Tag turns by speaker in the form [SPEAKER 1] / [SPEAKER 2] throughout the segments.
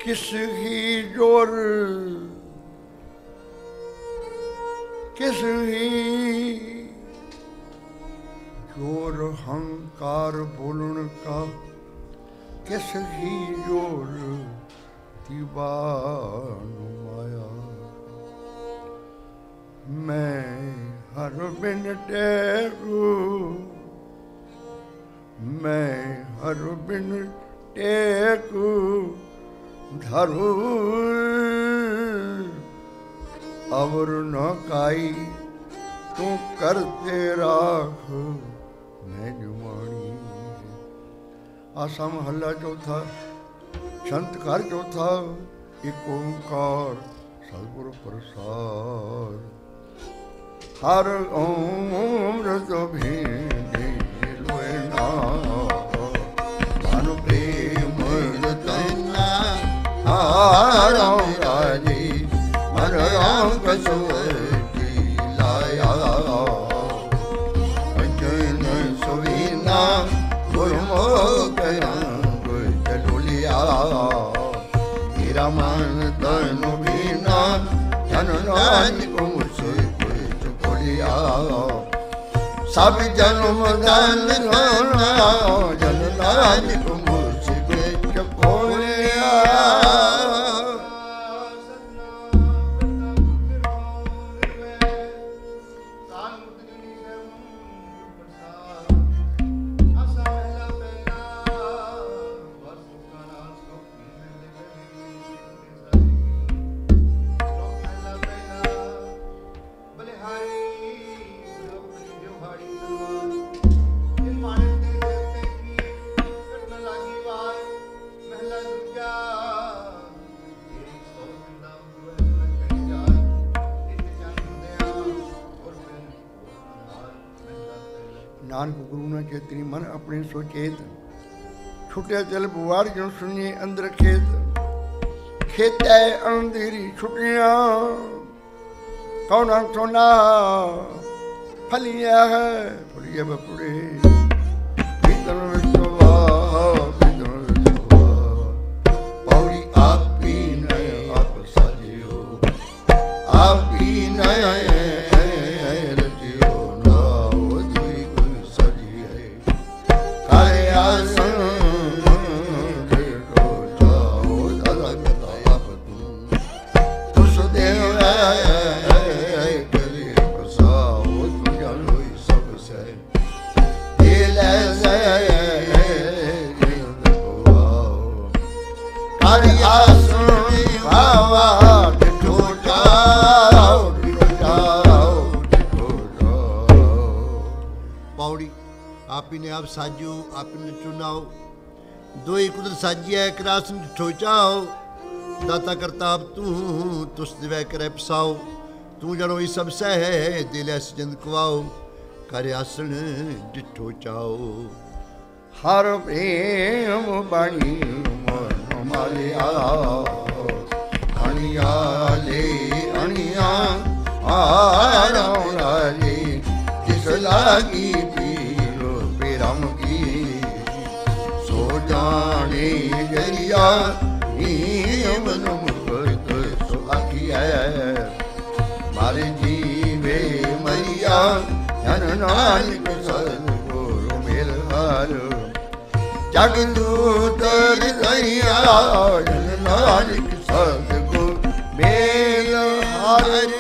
[SPEAKER 1] किस ही जोर किस ही जोर हंकार बोलन का, किस ही जोर दीवानु माया। मैं हर बिन टेकू, मैं हर बिन टेकू धरू, अवर न काई तू करते राख मैं जुमानी। आसा महला चौथा, छंत घर चौथा। एक ओंकार सतगुर प्रसाद। हर ओम रस भेंडी लोए नाम प्रेम रतना। हर ओम राजी मन राम कसोटी लाया। अजन सुवीना गुरमुख अंग चलुलिया। मेरा मन तन बीना जन राज को मुझसे सब जन्म दान होना, जन राज को मुझसे चकोलिया। नानक गुरु न चेतनी मन अपने सोचेत। छुट्या चल बुआर जो सुनिए अंदर खेत। खेतै अंधेरी छुट्टियां कौना सोना फलिया है फलिया बपुड़े। भीतर विश्वा पौड़ी आप ही नए आप साजियो। आप ही नए
[SPEAKER 2] आपने आप साजो आपने चुनाओ। दो ही कुदरत साजिया एक रासन ठोचाओ। दाता करताब तू तुस दिवै करे पसाओ। तू जड़ो ही सब सह दिल ऐस जिंद कुआओ। कर आसन डिठो चाओ।
[SPEAKER 1] हर प्रेम बणी मन मालिया। अणिया ले अणिया आरा रे जिस लागी राम की सो जाने गरिया। मन मुक्त सुखी है मारे जीवे मैया। जन नानक सतगुरु मेल हार जग दूत हृदया। जन नानक सतगुरु मेल हार।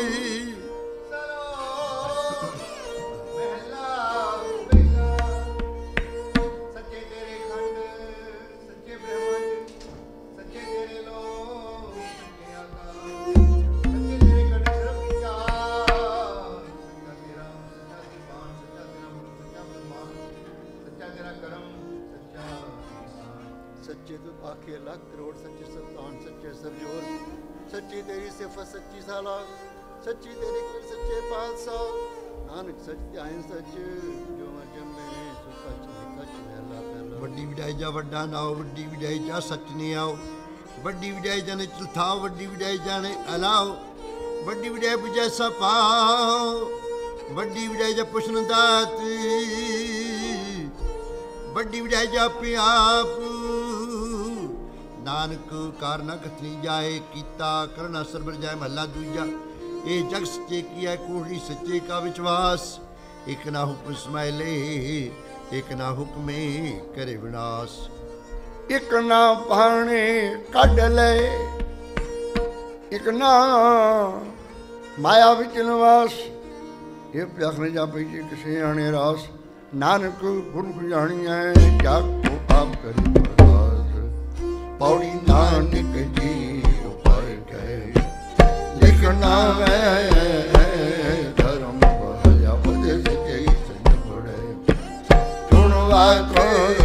[SPEAKER 2] सच्चे तो आखे लाख करोड़ सच्चे सत्तान सच्चे सरजोर। सच्ची तेरी सिफत सच्ची साला। सच्ची तेरी कुल सच्चे पातशाह। नानक सच ध्यान सच जो जन्मे सो सच सच महला पहला। वड्डी विदाई जा वड्डा नाओ। वड्डी विदाई जा सच नहीं आओ। वड्डी विदाई जाने चलथाओ। वड्डी विदाई जाने अलाओ। वड्डी विदाई बुझैसा पाओ। वड्डी विदाई जा पुछन दाती। वड्डी विदाई जा अपने आप।
[SPEAKER 3] ਨਾਨਕ ਕਾਰ ਨਾ ਕਥਨੀ ਜਾਏ, ਕੀਤਾ ਕਰਨਾ ਸਰਬਰ ਜਾਏ। ਮਹੱਲਾ ਦੂਜਾ। ਇਹ ਜਗ ਸੱਚੇ ਕੀ ਹੈ, ਕੋਹੜੀ ਸੱਚੇ ਕਾ ਵਿਸ਼ਵਾਸ। ਇੱਕ ਨਾ ਹੁਕਮ ਸਮਾਇਲੇ, ਇੱਕ ਨਾ ਹੁਕਮੇ ਕਰੇ ਵਿਨਾਸ਼।
[SPEAKER 1] ਇੱਕ ਨਾ ਪਾਣੇ ਕੱਢ ਲੈ, ਇੱਕ ਨਾ ਮਾਇਆ ਵਿੱਚ ਨਿਵਾਸ। ਇਹ ਪਿਆਖ ਨੇ ਜਾਪੇ ਜੀ ਕਿਸੇ ਆਣੇ ਰਾਸ। ਨਾਨਕ ਗੁਣ ਜਾਣੀਐ, ਜਾ ਕੋ ਆਪ ਕਰੀ ਪ੍ਰਗਾਸ। ਪੌੜੀ ਨਾਨਕ ਜੀ ਉਪਰ ਗਏ, ਲਿਖਣਾ ਮੈਂ ਧਰਮ ਬਹਾਇਆ। ਬਦੇ ਸੱਚੇ ਸੰਗ ਪੜੇ, ਸੁਣਵਾ ਕੋ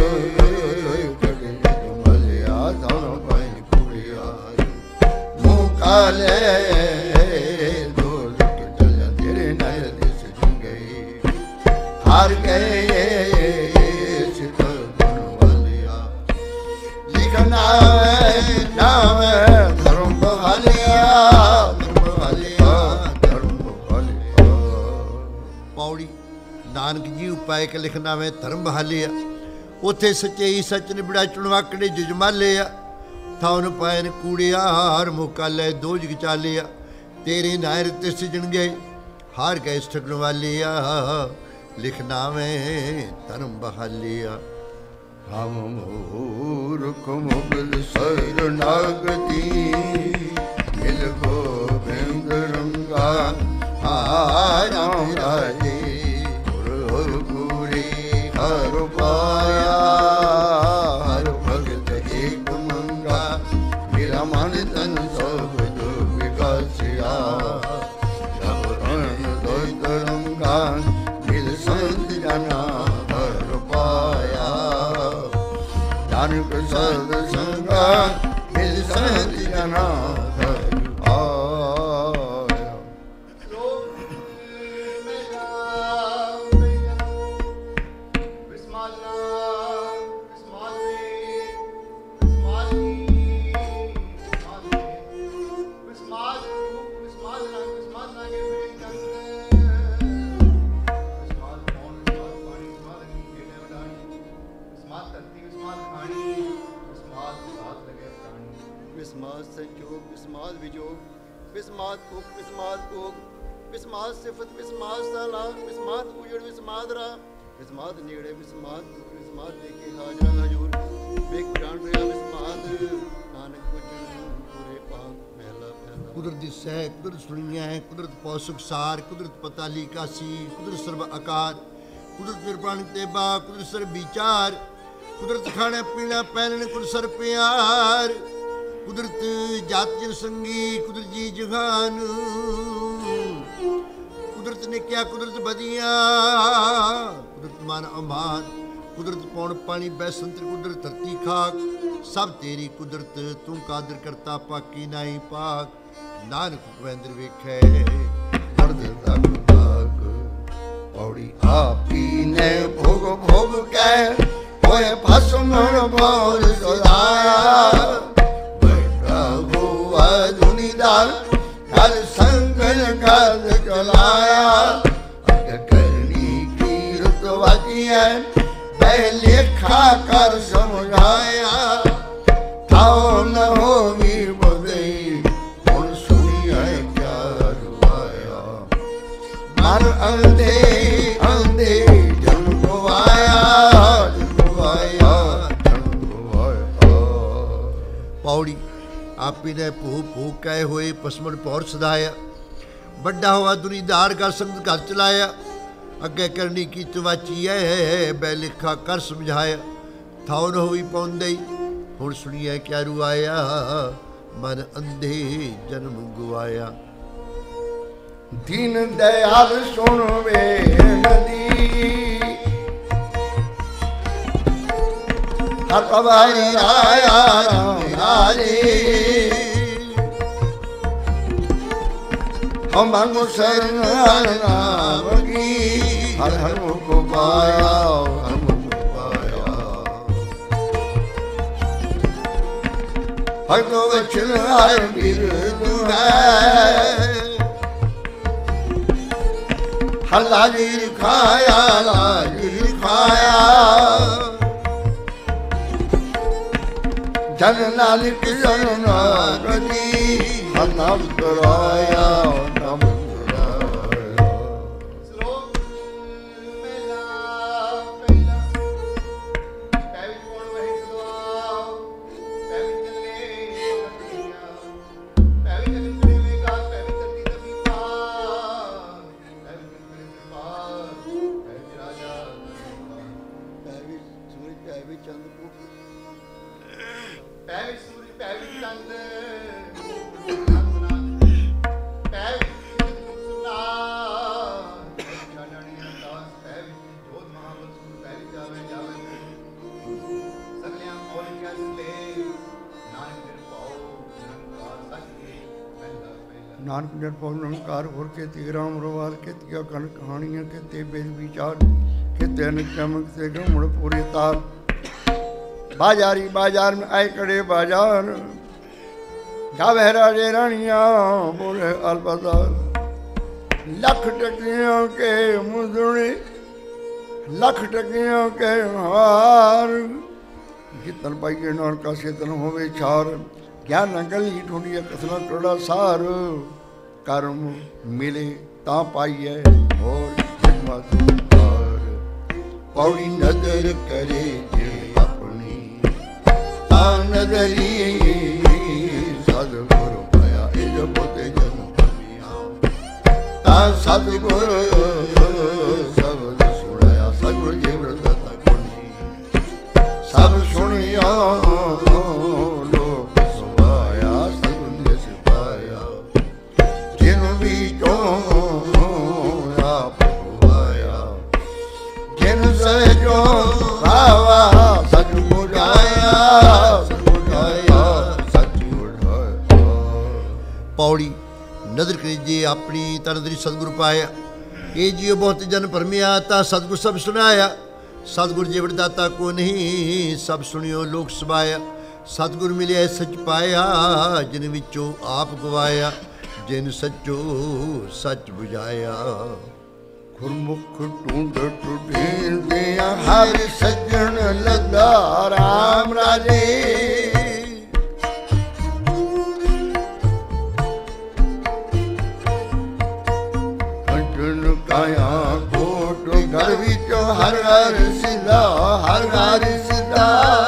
[SPEAKER 1] ਕਾਲੇ ਦੋਲ ਕੇ ਚੱਲਿਆ, ਤੇਰੇ ਨਾਲ ਦਿਸ ਜੰਗੇ ਹਾਰ ਗਏ ਸਿੱਧਰ ਗੁਣ ਵਾਲਿਆ। ਲਿਖਣਾ ਨਾਮ ਧਰਮ ਬਹਾਲਿਆ, ਧਰਮ ਬਹਾਲਿਆ, ਧਰਮ ਬਹਾਲਿਆ।
[SPEAKER 3] ਪੌੜੀ ਨਾਨਕ ਜੀ ਉਪਾਇ ਕੇ ਲਿਖਣਾ ਵੇ ਧਰਮ ਬਹਾਲਿਆ। ਉੱਥੇ ਸੱਚੇ ਸੱਚ ਨਿਬੜਾ ਚੁਣਵਾਕੜੇ ਜਜਮਾਲੇ ਆ। ਥਾਉਨ ਪੈਨ ਕੂੜਿਆਰ ਮੁਕਾ ਲੈ ਦੋਜ ਚਾਲਿਆ। ਤੇਰੇ ਨਾਇਰ ਤੇ ਸਿਜਣ ਗਏ ਹਾਰ ਗਏ ਠਗਣ ਵਾਲਿਆ। ਲਿਖਣਾ ਮੈਂ ਧਰਮ ਬਹਾਲਿਆ।
[SPEAKER 1] ਹਮ ਮੂਰਖ ਮੁਗਲ ਸਰਨਾਗਤੀ, ਮਿਲ ਗੋਬਿੰਦ ਰੰਗਾ ਰਾਮ ਰਾਜੇ। ਗੁਰ ਗੁਰੀ ਹਰ ਪਾਇਆ, ਹਰ ਭਗਤ ਏਕ ਮੰਗਾ। ਮੇਰਾ ਮਨ ਤਨ ਸਭ ਜੋ ਵਿਕਾਸਿਆ, ਜਬ ਰਨ ਦੋਇ ਤਰੰਗਾ। ਮਿਲ ਸੰਤ ਜਨਾ ਹਰ ਪਾਇਆ, ਨਾਨਕ ਸਦ ਸੰਗਾ। ਮਿਲ ਸੰਤ ਜਨਾ ਹਰ ਆਇਆ।
[SPEAKER 2] विस्माद संयोग, विस्माद विजोग, विस्माद भूख, विस्माद भोग, विस्माद सिफत, विस्माद साला, विस्माद उजड़, विस्माद रा, विस्माद नेड़े, विस्माद विस्माद देखे हाजरा हजूर। बेक जान रहा विस्माद, नानक गुजर पूरे पाक महला पहला।
[SPEAKER 3] ਕੁਦਰਤ ਦੀ ਸਹਿ, ਕੁਦਰਤ ਸੁਣੀਆਂ ਹੈ, ਕੁਦਰਤ ਪੌਸੁਖ ਸਾਰ, ਕੁਦਰਤ ਪਤਾਲੀ ਕਾਸੀ, ਕੁਦਰਤ ਸਰਬ ਆਕਾਰ, ਕੁਦਰਤ ਨਿਰਪਾਣ ਤੇਬਾ, ਕੁਦਰਤ ਸਰਬ ਵਿਚਾਰ, ਕੁਦਰਤ ਖਾਣਾ ਪੀਣਾ ਪਹਿਨਣ, ਕੁਦਰਤ ਸਰ ਪਿਆਰ, ਕੁਦਰਤ ਜਾਤ ਜਨ ਸੰਗੀ, ਕੁਦਰਤ ਜੀ ਜਹਾਨ, ਕੁਦਰਤ ਨੇ ਕਿਆ ਕੁਦਰਤ ਵਧੀਆਂ, ਕੁਦਰਤ ਮਨ ਅਮਾਨ, ਕੁਦਰਤ ਪੌਣ ਪਾਣੀ ਬੈਸੰਤਰ, ਕੁਦਰਤ ਧਰਤੀ ਖਾਕ, ਸਭ ਤੇਰੀ ਕੁਦਰਤ, ਤੂੰ ਕਾਦਰ ਕਰਤਾ ਪਾਕੀ ਨਾਹੀ ਪਾਕ। ਨਾਨਕ ਗੋਬਿੰਦ ਵੇਖੈ
[SPEAKER 1] ਮਰਦ ਤੱਕ ਤੱਕ। ਪੌੜੀ ਆਪੀ ਨੇ ਭੋਗ ਭੋਗ ਕੈ, ਹੋਏ ਭਸਮਣ ਭੌਰ ਸਦਾਇਆ। ਬੈਠਾ ਹੋਆ ਦੁਨੀਦਾਰ, ਗਲ ਸੰਗਲ ਗਲ ਚਲਾਇਆ। ਅਗ ਕਰਨੀ ਕੀਰਤ ਵਾਜੀਐ, ਬੈ ਲੇਖਾ ਕਰ ਸਮਝਾਇਆ। ਥਾਉ ਨ ਹੋਵੀ ਬਦਈ, ਹੁਣ ਸੁਣੀਐ ਕਿਆ ਰੁਆਇਆ। ਮਨ ਅੰਧੇ ਅੰਧੇ ਜਨ ਗਵਾਇਆ,
[SPEAKER 3] ਪੌੜੀ ਆਪੀ ਨੇ ਭੂ ਭੂ ਕਹੇ ਹੋਏ ਪਸਮਣ ਪੌਰ ਸਦਾਇਆ। ਵੱਡਾ ਹੋਆ ਦੁਨੀਦਾਰ ਕਰ ਸੰਗਤ ਘਰ ਚਲਾਇਆ। ਅੱਗੇ ਕਰਨੀ ਕੀ ਚਵਾਚੀ ਐ, ਬੈ ਲਿਖਾ ਕਰ ਸਮਝਾਇਆ। ਥਾਉ ਨ ਹੋਈ ਪੌਂਦੇ, ਹੁਣ ਸੁਣੀਐ ਕਿਆ ਰੁਆਇਆ। ਮਨ ਅੰਧੇ ਜਨਮ ਗਵਾਇਆ।
[SPEAKER 1] ਦੀਨ ਦਇਆਲ ਸੁਣ ਵੇ ਨਦੀ, ਹਰ ਅਵਾਰੀ ਆਇਆ ਰਾਮ ਰਾਜੇ। ਹਮ ਮੰਗੋ ਸ਼ਰਨ ਨਾਮ ਕੀ, ਹਰ ਹਰ ਮੁਖ ਪਾਇਆ, ਹਰ ਮੁਖ ਪਾਇਆ। ਭਗਤੋ ਵਚਨ ਆਇ ਬਿਰਦੁ ਹੈ, ਹਰ ਲਾਜੀ ਲਿਖਾਇਆ, ਲਾਜੀ ਲਿਖਾਇਆ। ਜਨ ਨਾਨਕ ਜਨ ਨਾਗਦੀ ਨਾਮ ਤਰਾਇਆ ਨਾਮ ਤਰਾਇਆ।
[SPEAKER 2] ਸ਼ਲੋਕ ਪਹਿਲਾ ਪਹਿਲਾ ਪੈ ਵਿੱਚ ਕੋਣ ਵਹਿ ਸਦਵਾਉ ਪੈ ਵਿੱਚ ਚੱਲੇ ਰਤਨੀਆਂ ਪੈ ਵਿੱਚ ਅਗਨ ਵੇਗਾ ਪੈ ਵਿੱਚ ਧਰਤੀ ਦਬੀ ਪਾਰ ਪੈ ਵਿੱਚ ਪਾਰ ਪੈ ਵਿੱਚ ਰਾਜਾ ਪੈ ਵਿੱਚ ਸੂਰਜ ਪੈ ਵਿੱਚ ਚੰਦ ਪੈ ਵਿੱਚ ਸੂਰਜ ਪੈ ਵਿੱਚ ਚੰਦ ਪੈ ਵਿੱਚ ਸੁਨਾ ਛਾੜਣੀ ਅਰਦਾਸ ਪੈ ਵਿੱਚ ਜੋਤ ਮਹਾਬਲ ਪੈ ਵਿੱਚ ਜਾਵੇ ਜਾਵੇ ਸਗਲਿਆਂ ਕੋਲ ਕਿਆ ਸੁਲੇ ਨਾਨਕ ਨਿਰਭਉ ਨਿਰੰਕਾਰ ਸੱਚੇ ਪਹਿਲਾ ਪਹਿਲਾ।
[SPEAKER 1] ਨਾਨਕ ਨਿਰਭਉ ਨਿਰੰਕਾਰ ਹੋਰ ਕੇ ਤੀਰਾਮ ਰਵਾਲ ਕੇ ਤੀਆ ਕਣ ਕਹਾਣੀਆਂ ਕੇ ਤੇ ਬੇਦ ਵਿਚਾਰ के तेन चमक से गमड़ पूरे ताल बाजारी बाजार में आए कड़े बाजार गावे राजे रानिया बोले अलबदार लख टकियों के मुदड़े लख टकियों के हार जितन पाइए नान का सेतन होवे छार ज्ञान गली ढूंढिए कसना टोड़ा सार कर्म मिले ता पाइए और पौड़ी नजर करे जे अपनी ता नजरी सदगुरु पाया ए जो बोते जन पमिया ता सदगुरु शब्द सुनाया सदगुरु जी व्रत गुणी सब सुनिया लोक सुभाया सदगुरु ने सिपाया जिन भी जो आप सजो भावा सच बुझाया सच बुझाया।
[SPEAKER 3] पौड़ी नदर करीजे अपनी तनदरी सतगुरु पाया ये जियो बहुत जन भरमिया ता सतगुर सब सुनाया सतगुर जी वरदाता को नहीं सब सुनियो लोक सबाया सतगुर मिले सच पाया जिन विचों आप गवाया जिन सचो सच बुझाया।
[SPEAKER 1] गुरमुख ढूंढ ढूंढे हर सज्जन लगा राम राजे अर्जुन काया कोट घर विचो हर हर सिदा हर हर सिदा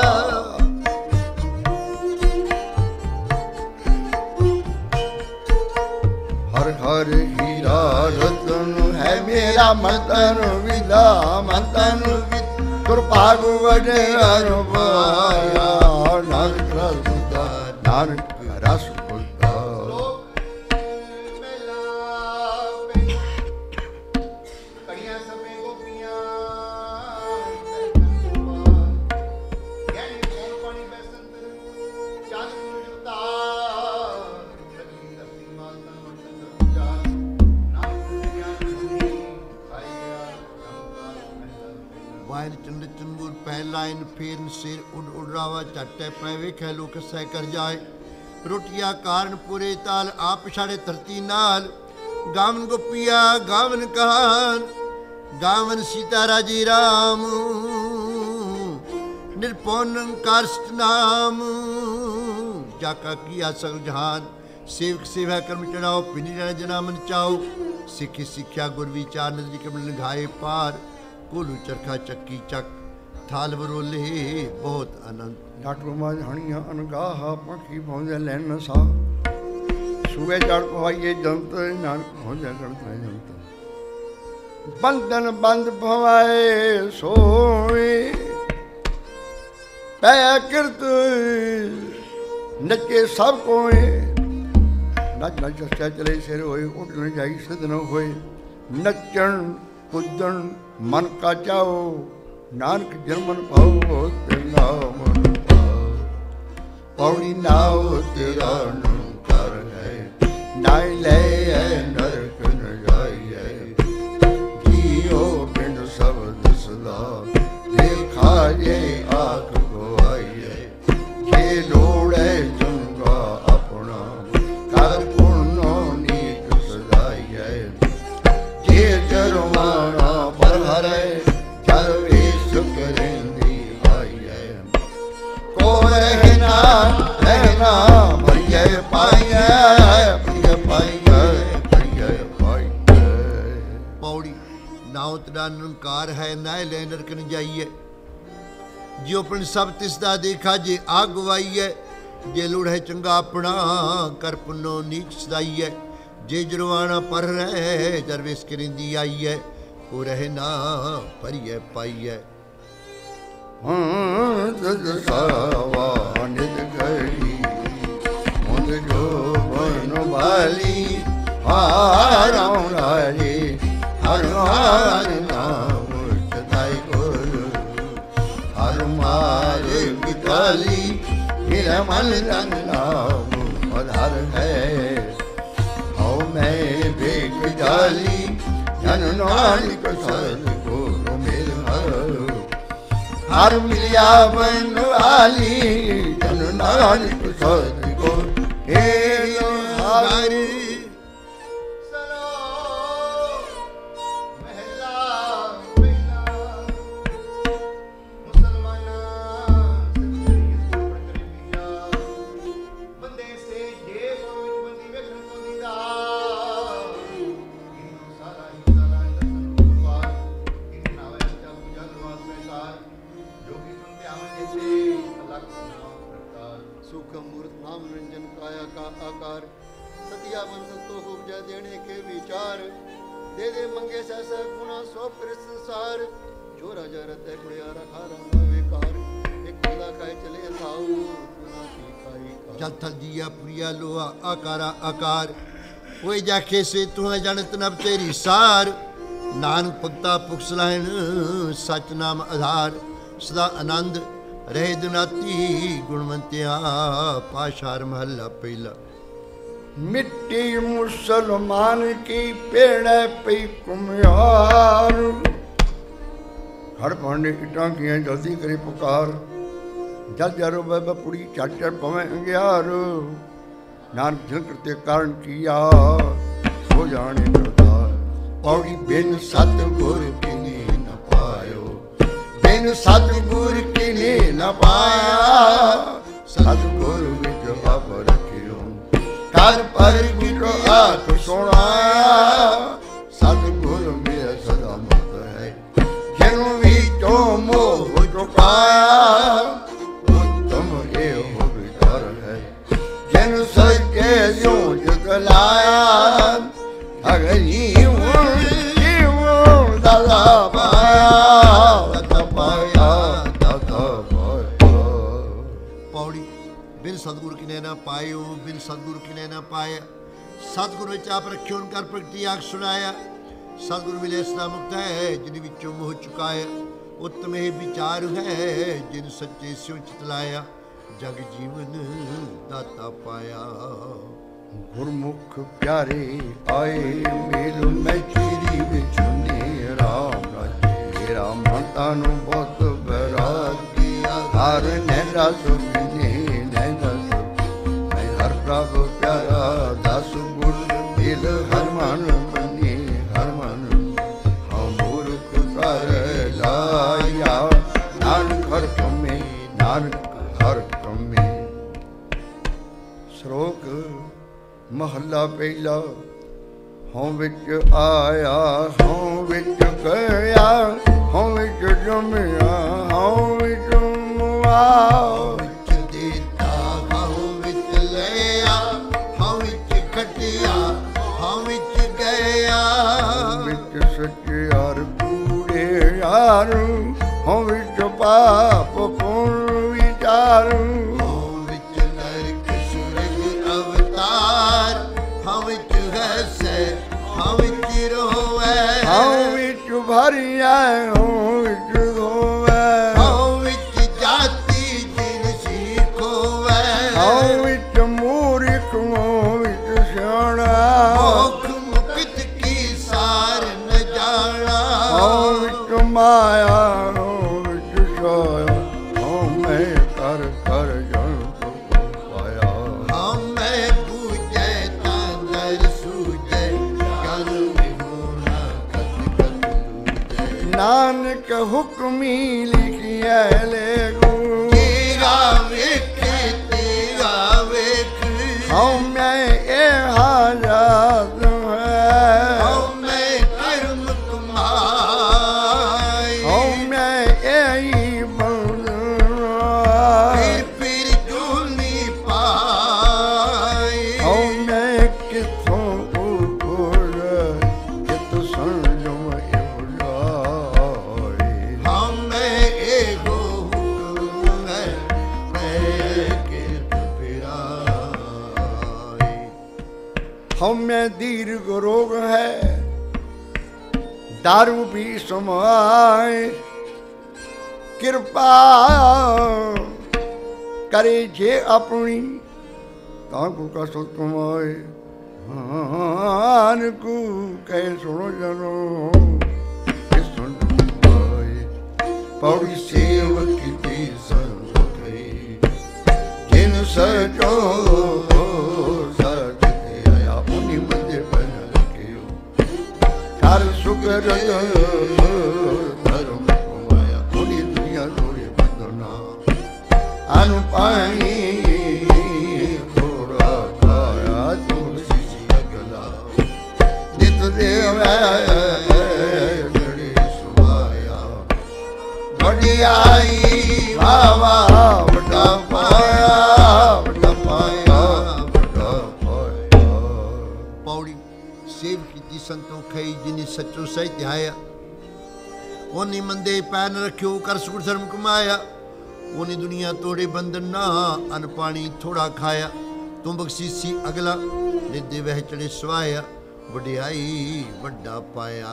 [SPEAKER 1] हर हर हीरा रतन है मेरा मंतन विदा मंतन दुर्भाग वडे अरबाया नानक रसुदा नानक रसुदा।
[SPEAKER 2] ਪਹਿਲਾ ਪਹਿਲਾ ਕੜੀਆਂ ਸਭੇ ਗੋਪੀਆਂ ਗਿਆਨੀ ਕੋਲ ਪਾਣੀ ਬੈਸੰਤ ਚੰਦ ਸੂਰਜ ਉਤਾਰ ਸਜੀ ਧਰਤੀ ਮਾਤਾ
[SPEAKER 3] वायर चंद चंगुर पहलाइन फेरन सिर उड़ उड़ावा चट्टे पैवे खेलो कसै कर जाए रोटिया कारण पूरे ताल आप छाड़े धरती नाल गावन गोपिया गावन कहान गावन सीता राजी राम निर्पौन कार नाम जाका किया सगल जहान सेवक सेवा कर्म चढ़ाओ पिनी जना मन चाओ सिखी सिख्या गुर विचार नदी कमल घाए पार कोलू चरखा चक्की चक थाल बरोले बहुत अनंत
[SPEAKER 1] डाटो माज हणिया अनगाहा पखी भौंजे लैन सा सुबह चढ़ पवाइए जंत नानक भौंजे गणत जंत बंधन बंद भवाए सोए पै कृत नचे सब कोए नच नच चस्या चले सिर होए उठ न जाई सिद्ध न होए नचन कुदन मन का चाओ नानक जन्मन पाओ तेरा मन पाओ पौड़ी नाओ तेरा कर है नाय ले नरक न जाइए जियो बिन शब्द सदा देखा ये आँख को आइए ये लोड़े चंगा अपना कर पुण्य नीत सदाइए ये जरमाना पर हरे जरवेश करेंदी आइए को ਰਹਿਣਾ ਰਹਿਣਾ ਭਰੀਏ ਪਾਈਏ ਭਰੀਏ ਪਾਈਏ ਭਰੀਏ ਪਾਈਏ।
[SPEAKER 3] ਪੌੜੀ ਨਾਉ ਤਦਾ ਨਿਰੰਕਾਰ ਹੈ ਨਾ ਲੈ ਨਰਕ ਨ ਜਾਈਏ। ਜਿਉ ਪਿੰਡ ਸਭ ਤਿਸ ਦਾ ਦੇਖਾ ਜੇ ਆ ਗਵਾਈਏ। ਜੇ ਲੋੜ ਹੈ ਚੰਗਾ ਆਪਣਾ ਕਰ ਪੁੰਨੋ ਨੀਚ ਸਦਾਈਏ। ਜੇ ਜਰਵਾਣਾ ਪਰ ਰਹਿ ਦਰਵੇਸ ਕਰਿੰਦੀ ਆਈਏ। ਕੋ ਰਹਿ ਨਾ ਭਰੀਏ ਪਾਈਏ।
[SPEAKER 1] ਤਦ ਸਾਵਾ ਨਿਤ ਗਈ ਮੁੰਦ ਜੋ ਬਨ ਵਾਲੀ ਹਾਰੋਂ ਲਾਲੀ ਹਰ ਹਰ ਨਾਮ ਸਦਾਈ ਗੁਰੂ ਹਰ ਮਾਰ ਬਿਤਾਲੀ ਮੇਰਾ ਮਨ ਰੰਗ ਨਾਮ ਪਧਾਰ ਹੈ। ਹਉ ਮੈਂ ਵੇਖ ਜਾਲੀ ਜਨ ਨਾਨਕ ਸਤ ਗੁਰੂ ਮੇਰ ਹਰ ਮਿਲਿਆ ਬਨ ਵਾਲੀ ਜਨ ਨਾਨਕ ਸਤ ਗੁਰੂ ਏ ਹਰਿ।
[SPEAKER 2] सूक्ष्म मूर्त नाम निरंजन काया का आकार सतिया मन संतोष उपजा देने के विचार दे दे मंगे सा गुना सौ फिर संसार जो राजा रत है कुड़िया रखा रंगा बेकार एक खुदा खाए चले थाऊ गुना की खाई का
[SPEAKER 3] ਜਲ ਥਲ ਜੀਆ ਪ੍ਰਿਆ ਲੋਹਾ ਆਕਾਰਾ ਆਕਾਰ। ਹੋਏ ਜਾਖੇ ਸੇ ਤੂੰ ਹੈ ਜਨਤ ਨਭ ਤੇਰੀ ਸਾਰ। ਨਾਨਕ ਭਗਤਾ ਪੁਖਸ ਲੈਣ ਸਚ ਨਾਮ ਆਧਾਰ। ਸਦਾ ਆਨੰਦ ਰਹੇ ਦਿਨਾਤੀ ਗੁਣਵੰਤਿਆ। ਪਾਸ਼ਾਰ ਮਹੱਲਾ ਪਹਿਲਾ।
[SPEAKER 1] ਮਿੱਟੀ ਮੁਸਲਮਾਨ ਕੀ ਪੇੜੈ ਪਈ ਕੁਮਿਆਰ ਹਰ ਪਾਂਡੇ ਇਟਾਂ ਕੀਆਂ ਜਲਦੀ ਕਰੇ ਪੁਕਾਰ। ਜਦ ਜਰੋ ਬਬ ਪੁੜੀ ਚਾਚਰ ਪਵੇਂ ਅੰਗਿਆਰ ਨਾਨਕ ਜਿਨ ਕਰਤੇ ਕਾਰਨ ਕੀਆ ਹੋ ਜਾਣੇ ਕਰਤਾਰ। ਪੌੜੀ ਬਿਨ ਸਤ ਗੁਰ ਕਿਨੇ ਨ ਪਾਇਓ ਬਿਨ ਸਤ ਗੁਰ ਕਿਨੇ ਨ ਪਾਇਆ। ਸਤ ਗੁਰ ਵਿੱਚ ਆਪ ਰਖਿਓ ਕਰ ਪਰ ਗੁਰੂ ਆਖ ਸੁਣਾਇਆ। ਸਤ ਗੁਰ ਮੇਰਾ ਸਦਾ ਮੁਕਤ ਹੈ ਜਿਹਨੂੰ ਵਿੱਚੋਂ ਮੋਹ ਚੁਕਾਇਆ। ਉੱਤਮ ਇਹੋ ਵਿਚਾਰ ਹੈ ਜਿਹਨੂੰ ਸੱਚੇ ਜਿਉ ਜਗ ਲਾਇਆ। ਅਗਨੀ ਜੀਵ ਦਾਦਾ ਪਾਇਆ ਦਾਦਾ ਪਾਇਆ ਦਾਦਾ ਪਾਇਆ।
[SPEAKER 3] ਪੌੜੀ ਬਿਨ ਸਤਿਗੁਰ ਕਿਨੇ ਨਾ ਪਾਇਓ ਬਿਨ ਸਤਿਗੁਰ ਕਿਨੇ ਨਾ ਪਾਇਆ। ਸਤਿਗੁਰ ਵਿੱਚ ਆਪ ਰੱਖਿਓ ਕਰ ਪ੍ਰਗਟੀ ਆਖ ਸੁਣਾਇਆ। ਸਤਿਗੁਰ ਮਿਲੇ ਸਦਾ ਮੁਕਤ ਹੈ ਜਿਨ ਵਿੱਚੋਂ ਮੋਹ ਚੁਕਾਇਆ। ਉੱਤਮ ਇਹ ਵਿਚਾਰ ਹੈ ਜਿਨ ਸੱਚੇ ਸਿਉ ਚਿਤਲਾਇਆ। ਜਗ ਜੀਵਨ ਦਾਤਾ ਪਾਇਆ।
[SPEAKER 1] ਗੁਰਮੁਖ ਪਿਆਰੇ ਆਏ ਮੇਲ ਮੈਂ ਚੀਰੀ ਵਿੱਚ ਨੇ ਰਾਮ ਰਾਜੇ। ਰਾਮ ਮਤਾ ਨੂੰ ਬਹੁਤ ਬਰਾਗੀ ਹਰ ਨਹਿਰਾ ਸੁਨੇ ਨਹਿਰਾ ਮੈਂ ਹਰ ਪ੍ਰਭ ਪਿਆਰਾ ਦਸ ਗੁਰ ਦਿਲ ਹਰ ਮਨ ਬਨੇ ਹਰ ਮਨ ਹਉ ਮੂਰਖ ਕਰ ਲਾਇਆ। ਨਾਨਕ ਹਰ ਕਮੇ ਨਾਨਕ ਹਰ ਕਮੇ। ਸ਼ਲੋਕ ਮਹੱਲਾ ਪਹਿਲਾ। ਹਉ ਵਿੱਚ ਆਇਆ ਹਉ ਵਿੱਚ ਗਿਆ ਹਉ ਵਿੱਚ ਜੰਮਿਆ ਹਉ ਵਿੱਚ ਮੁਆ।
[SPEAKER 3] ਵਿੱਚ ਦਿੱਤਾ ਹਉ ਵਿੱਚ ਲਿਆ ਹਉ ਵਿੱਚ ਖਟਿਆ ਹਉ ਵਿੱਚ ਗਿਆ।
[SPEAKER 1] ਵਿੱਚ ਸੱਚਿਆਰ ਕੂੜੇ ਯਾਰ ਹਉ ਵਿੱਚ ਪਾਪ ਪੁੰਨ ਵਿਚਾਰ।
[SPEAKER 3] ਹਉ ਵਿੱਚ ਨਰਕ ਸੁਰਗ ਅਵਤਾਰ ਹਉ ਵਿੱਚ ਹੱਸੈ ਹਉ ਵਿੱਚ ਰੋਵੈ।
[SPEAKER 1] ਹਉ ਵਿੱਚ ਭਰੀਆ ਹਉ ਵਿੱਚ ਧੋਵੈ।
[SPEAKER 3] ਹਉ ਵਿੱਚ ਜਾਤੀ ਜਿਨ ਸਿਖੋਵੈ।
[SPEAKER 1] ਹਉ ਵਿੱਚ ਮੂਰਖ ਹਉ ਵਿੱਚ ਸਿਆਣਾ।
[SPEAKER 3] ਮੋਖ ਮੁਕਤ ਕੀ ਸਾਰ ਨ ਜਾਣਾ।
[SPEAKER 1] ਹਉ ਵਿੱਚ ਮਾਇਆ ਹਉ ਵਿੱਚ ਛਾਇਆ ਹਉ ਮੈਂ ਕਰ ਕਰ ਜਨ ਕੋ ਪਾਇਆ।
[SPEAKER 3] ਹਮੈ ਬੂਝੈ ਤਾਂ ਦਰ ਸੂਝੈ ਗਿਆਨ ਵਿਹੂਣਾ ਕਤ ਕਤ ਦੂਜੈ।
[SPEAKER 1] ਨਾਨਕ ਹੁਕਮੀ ਲਿਖਿਐ ਲੈ ਗੂ।
[SPEAKER 3] ਜੀ
[SPEAKER 1] ਹਉ ਮੈਂ ਇਹ ਹਾਲਾਤ ਹੈ, ਹਉ ਮੈਂ ਇਹੀ ਬੰਦਨਾ, ਹਉ ਮੈਂ ਕਿਥੋਂ ਉਪਰ ਕਿਤ ਸੰਜਮ ਇਵਲਾਏ, ਹਉ ਮੈਂ ਦੀਰਘ ਰੋਗ ਹੈ दारू भी समाए, कृपा करे जे अपनी ताकू का सुत कमाए, मान को कह सुनो जनो सुन पाए, पौड़ी सेवक की संसुखी जिन सजो सच आया उन्हीं मंदिर पर हर सुगर धर्म कमाया, पूरी दुनिया थोड़ी बंदना, अनु पानी थोड़ा खाया, तुलसी अगला नित देव सुवाया, बड़ी आई बाबा बड़ा पाया, बड़ा पाया, बड़ा पाया।
[SPEAKER 3] पौड़ी सेव की संतों खई जिनी सचो सही ध्याया, ओनी मंदे पैन रखियो कर सुख धर्म कमाया, ओनी दुनिया तोड़े बंधन ना, अन पानी थोड़ा खाया, तुम बख्शीसी अगला निदे वह चढ़े सवाया, वड्याई वड्डा पाया।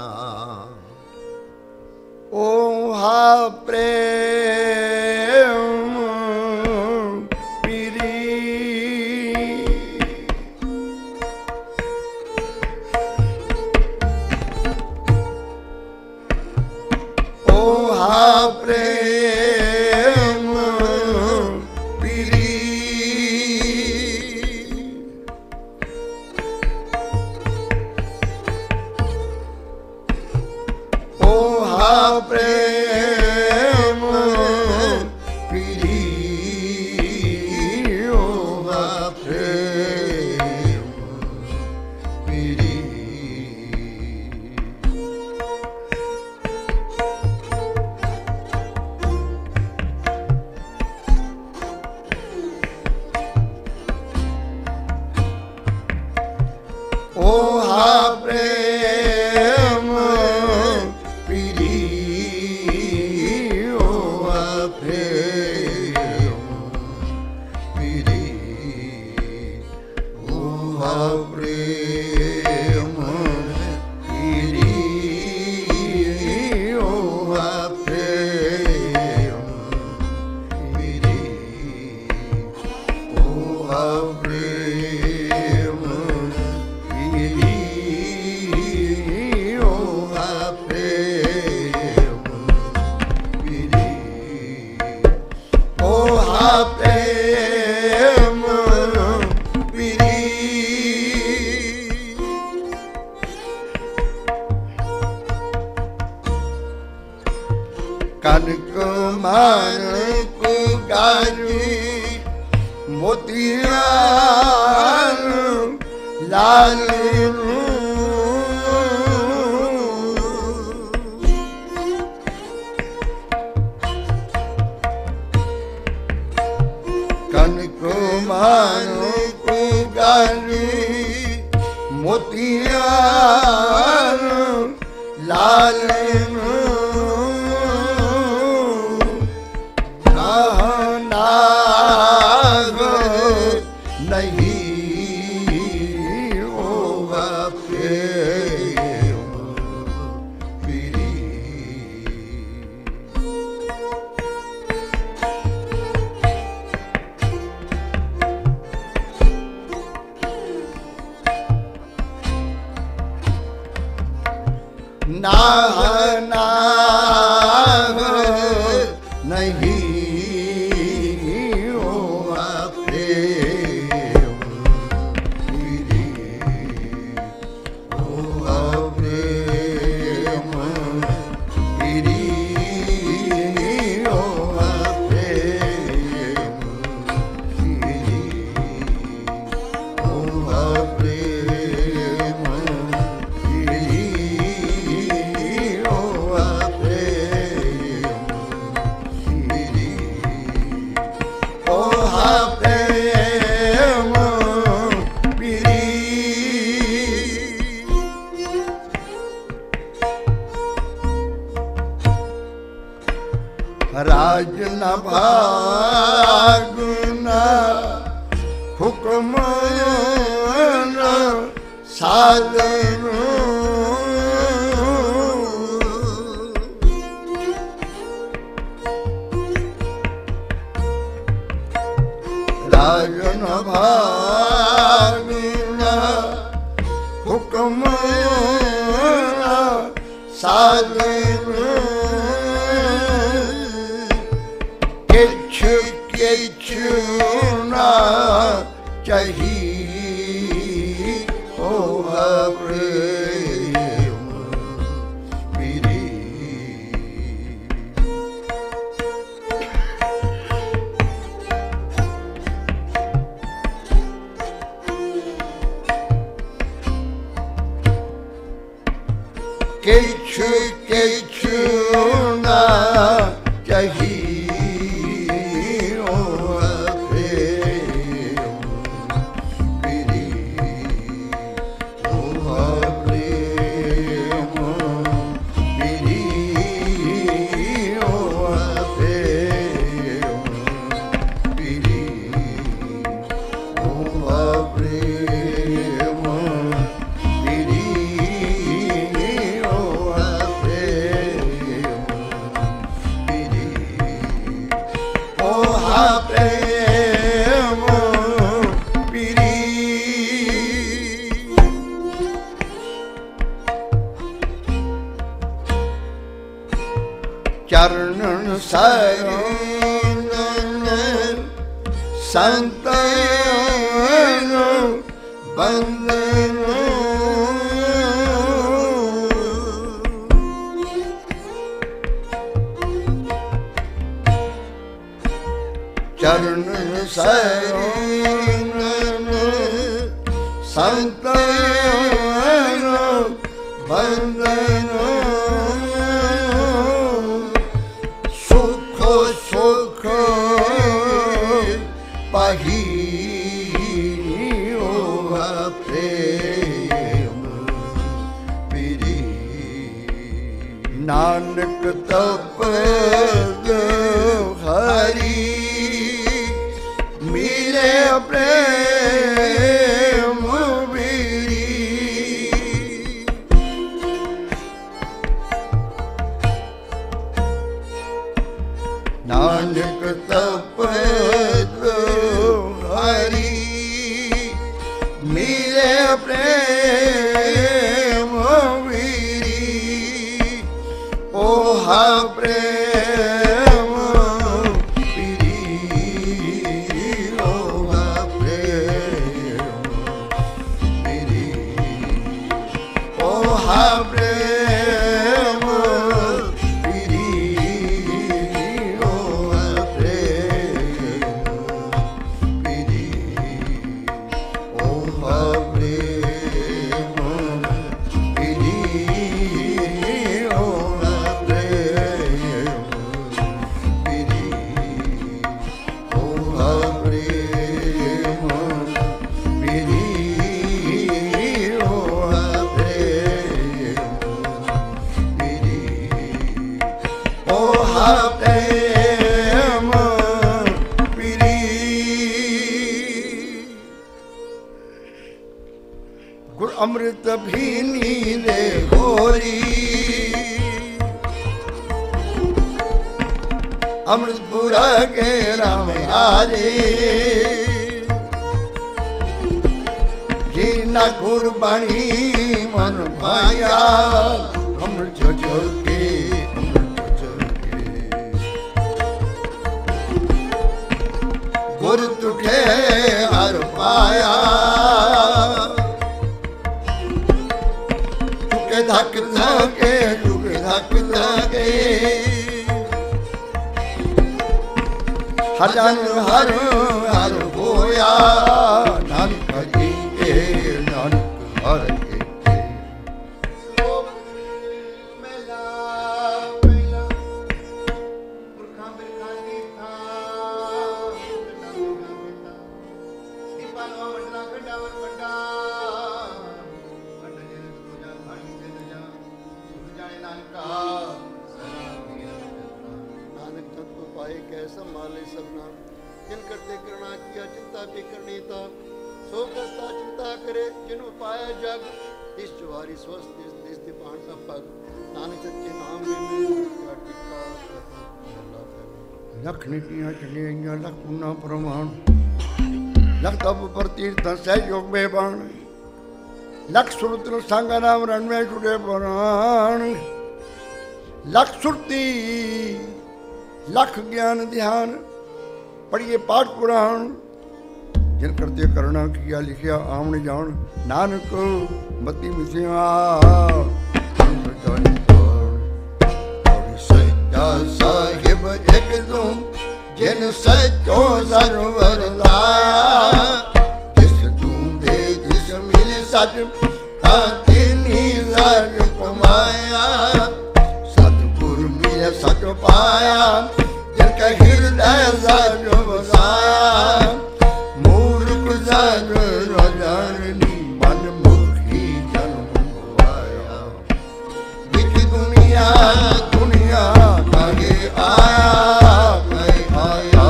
[SPEAKER 1] ओ हा प्रेम पीरी, ओ हा प्रेम पीरी, ओ हा प्रेम पीरी, ओ हा प्रेम पीरी। ओ हा प्रेम पीरी, ओ हा प्रेम पीरी, ओ हा प्रेम पीरी, ओ हा प्रेम पीरी, ओ हा प्रेम पीरी, ओ हा प्रेम पीरी, ओ हा प्रेम पीरी। कनक मानक गाजी मोतियार लाल कनक मानक गाजी मोतियार लाल नाग नहीं होगा प्रेम पीरी। नाग नाग नहीं होगा प्रेम पीरी, होगा प्रेम पीरी, होगा प्रेम ਰਾਜ ਨ ਭਾਗੁਨਾ ਹੁਕਮ ਨ ਸਾਧਨ ਰਾਜ ਨ ਭਾਗੁਨਾ ਹੁਕਮ ਨ ਸਾਧਨ ਕਿਛ ਕਿਛ ਨਾ ਚਾਹੀ ਹੋਵਾ ਪ੍ਰੇਮ ਪੀਰੀ ਕਿਛ ਕਿਛ ਨਾ ਚਾਹੀ ਚਰਨਨ ਸਰਨਨ ਸੰਤਨ ਬੰਦਨ ਚਰਨਨ ਸਰਨਨ ਸੰਤਨ ਬੰਦਨ ਸੁਖ ਪਾਹੀ ਹੋਵਾ ਪ੍ਰੇਮ ਪੀਰੀ ਨਾਨਕ ਤਪਦ ਹਰੀ ਮੇਰੇ ਪ੍ਰੇਮ ਪੀਰੀ ਨਾਨਕ ਤਪਦ ਹਰੀ ਮੇਰੇ ਪ੍ਰੇਮ ਵੀਰੀ ਓਹਾ ਪ੍ਰੇਮ ਵੀਰੀ ਓਹਾ ਪ੍ਰੇਮ ਵੀਰੀ ਓਹਾ ਪ੍ਰੇਮ ਵੀਰੀ ਗੁਰ ਅੰਮ੍ਰਿਤ ਭੀਨੀ ਦੇ ਹੋਰੀ ਅੰਮ੍ਰਿਤਪੁਰਾ ਕੇ ਰਾਮ ਆਰੇ ਜਿਨਾ ਗੁਰਬਾਣੀ ਮਨ ਪਾਇਆ ਅੰਮ੍ਰਿਤ ਛੋੜ ਕੇ ਗੁਰ ਤੁਠੇ ਹਰ ਪਾਇਆ ਤੁਕੇ ਧੱਕ ਧਾਕੇ ਤੁਕੇ ਧੱਕ ਧਾਕੇ ਹਰ ਜਨ ਹਰ ਹਰ ਹੋਇਆ ਨਾਨਕ ਜੀ ਕੇ ਨਾਨਕ ਹਰ ਕੇ
[SPEAKER 2] पाए कै संभाले सबना। जिन करते करना किया चिंता पे करनी था, सो करता चिंता करे जिन पाया जग। इस जुआरी स्वस्थ इस दीपान का पग, नानक सच्चे नाम में क्या टिका
[SPEAKER 1] लख नीतियाँ चलियाँ लख पुना प्रमाण, लख तप पर तीर्थ सहयोग बेबान, लख सुरत संग नाम रण में छुटे पुराण। लख सुरती लख ज्ञान ध्यान, पढ़िए पाठ पुराण। जिन करते करना किया लिखिया आमन जान, नानक मती मिसिया साहिब एक तुम जिन सचो सरवर लाया। जिस तुम दे जिस मिल सच तिनी सच कमाया। सतगुर मिले सच पाया, जिनका हृदय सच बसाया। मूर्ख सच रजनी मन मुखी जन्म गवाया। बिच दुनिया दुनिया कहे आया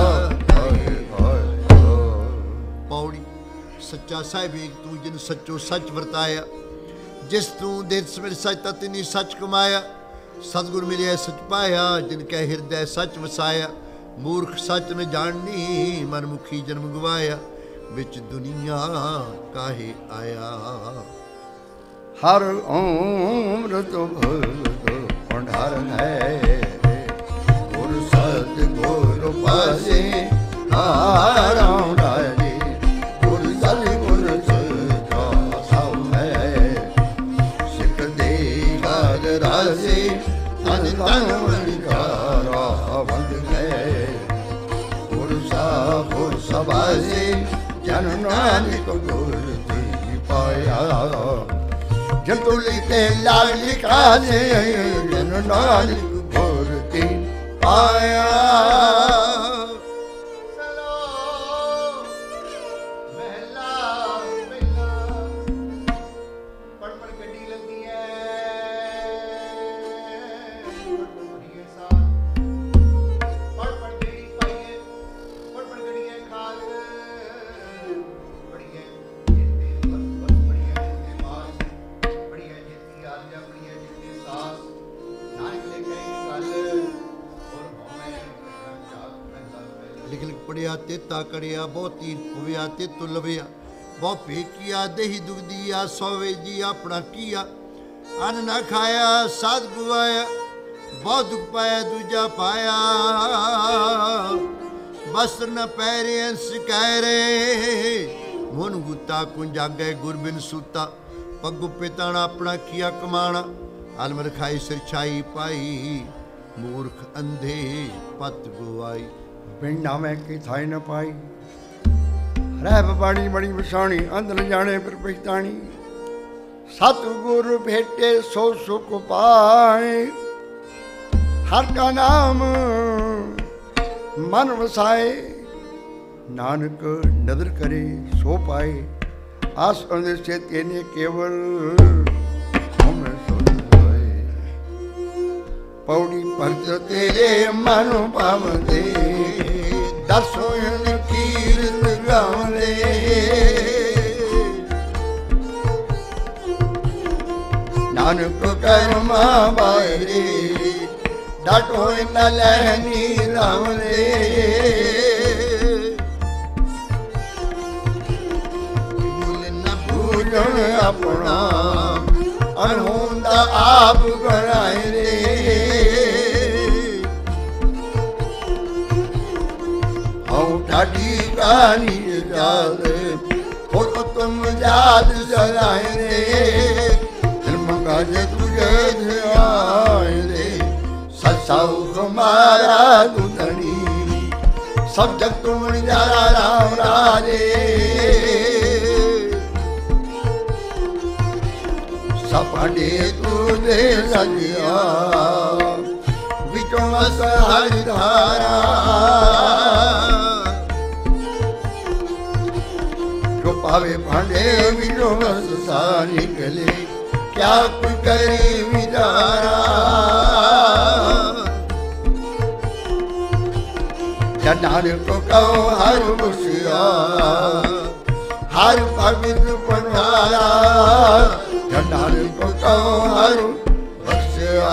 [SPEAKER 3] पौड़ी सच्चा साहिब एक तू जिन सच्चो सच वरताया। जिस तू दिस मिल सच तिनी सच कमाया। सतगुर मिलिया सच पाया, जिनके हृदय सच वसाया। मूर्ख सच न जाननी मन मुखी जन्म गवाया। बिच दुनिया काहे आया।
[SPEAKER 1] हर उम्र तो भंडार है, गुर सत गुर पासे आराम डाले। गुर सत गुर सचा सब है, सिख दे घर राजे तन तन मणिकारा बंद है। गुर साहब सबासे जन नानक गुर दी पाया। जन तो लिखते लाल लिखा दे जन नानक गुर दी पाया।
[SPEAKER 3] ਪੜਿਆ ਤੇਤਾ ਕੜਿਆ ਬਹੁਤੀ ਪਵਿਆ ਤੇ ਤੁਲਵਿਆ। ਬਹੁ ਫੇਕੀਆ ਦੇਹੀ ਦੁਗਦੀਆ ਸੋਵੇ ਜੀ ਆਪਣਾ ਕੀਆ। ਅੰਨ ਨਾ ਖਾਇਆ ਸਾਧ ਗੁਆਇਆ, ਬਹੁਤ ਦੁੱਖ ਪਾਇਆ ਦੂਜਾ ਪਾਇਆ। ਬਸਰ ਨ ਪੈਰੇ ਅੰਸ ਕਹਿ ਰੇ, ਮਨ ਗੁੱਤਾ ਕੁੰਜਾਗੇ ਗੁਰਬਿਨ ਸੂਤਾ। ਪੱਗੂ ਪਿਤਾਣਾ ਆਪਣਾ ਕੀਆ ਕਮਾਣਾ। ਅਲਮ ਰਖਾਈ ਸਿਰ ਛਾਈ ਪਾਈ, ਮੂਰਖ ਅੰਧੇ ਪਤ ਗੁਆਈ।
[SPEAKER 1] ਪਿੰਡਾਂ ਮੈਂ ਕੀ ਥਾਈ ਨ ਪਾਈ, ਰਹਿ ਬਾਣੀ ਬੜੀ ਵਸਾਣੀ। ਅੰਧ ਨ ਜਾਣੇ ਫਿਰ ਪਛਤਾਣੀ। ਸਤਿਗੁਰ ਭੇਟੇ ਸੋ ਸੁਖ ਪਾਏ, ਹਰ ਕਾ ਨਾਮ ਮਨ ਵਸਾਏ। ਨਾਨਕ ਨਦਰ ਕਰੇ ਸੋ ਪਾਏ, ਆਸ ਅੰਦੇ ਤੇਨੇ ਕੇਵਲ ਹਮੇ ਸੁਨ ਹੋਏ। ਪੌੜੀ ਭਗਤ ਤੇਰੇ ਮਨ ਪਾਵਦੇ, ਦਸੋਂ ਕੀਰਤ ਗਾਉਂਦੇ। ਨਾਨਕ ਕਰਮਾ ਬਾਰੇ ਡਾਟੋ ਨ ਲੈਣੀ ਰਾਵਲੇ। ਭੁੱਲ ਨ ਭੂਲਣ ਆਪਣਾ, ਅਨਹੋਂਦਾ ਆਪ ਕਰਾਏ ਰੇ। ढाडी कहानी याद और तुम याद जलाए रे। फिल्म का जे तुझे ध्यान रे, ससाऊ हमारा दुधनी। सब जग तुम जारा राम राजे, सपने तुझे सजिया। विचों हरि धारा, पावे भांडे विलो सारी गले। क्या कुछ करे विचारा, ਨਾਨਕ ਕਉ ਹਰ ਵਸਿਆ ਹਰ ਭਗਤ ਬਣਾਇਆ ਨਾਨਕ ਕਉ ਹਰ ਵਸਿਆ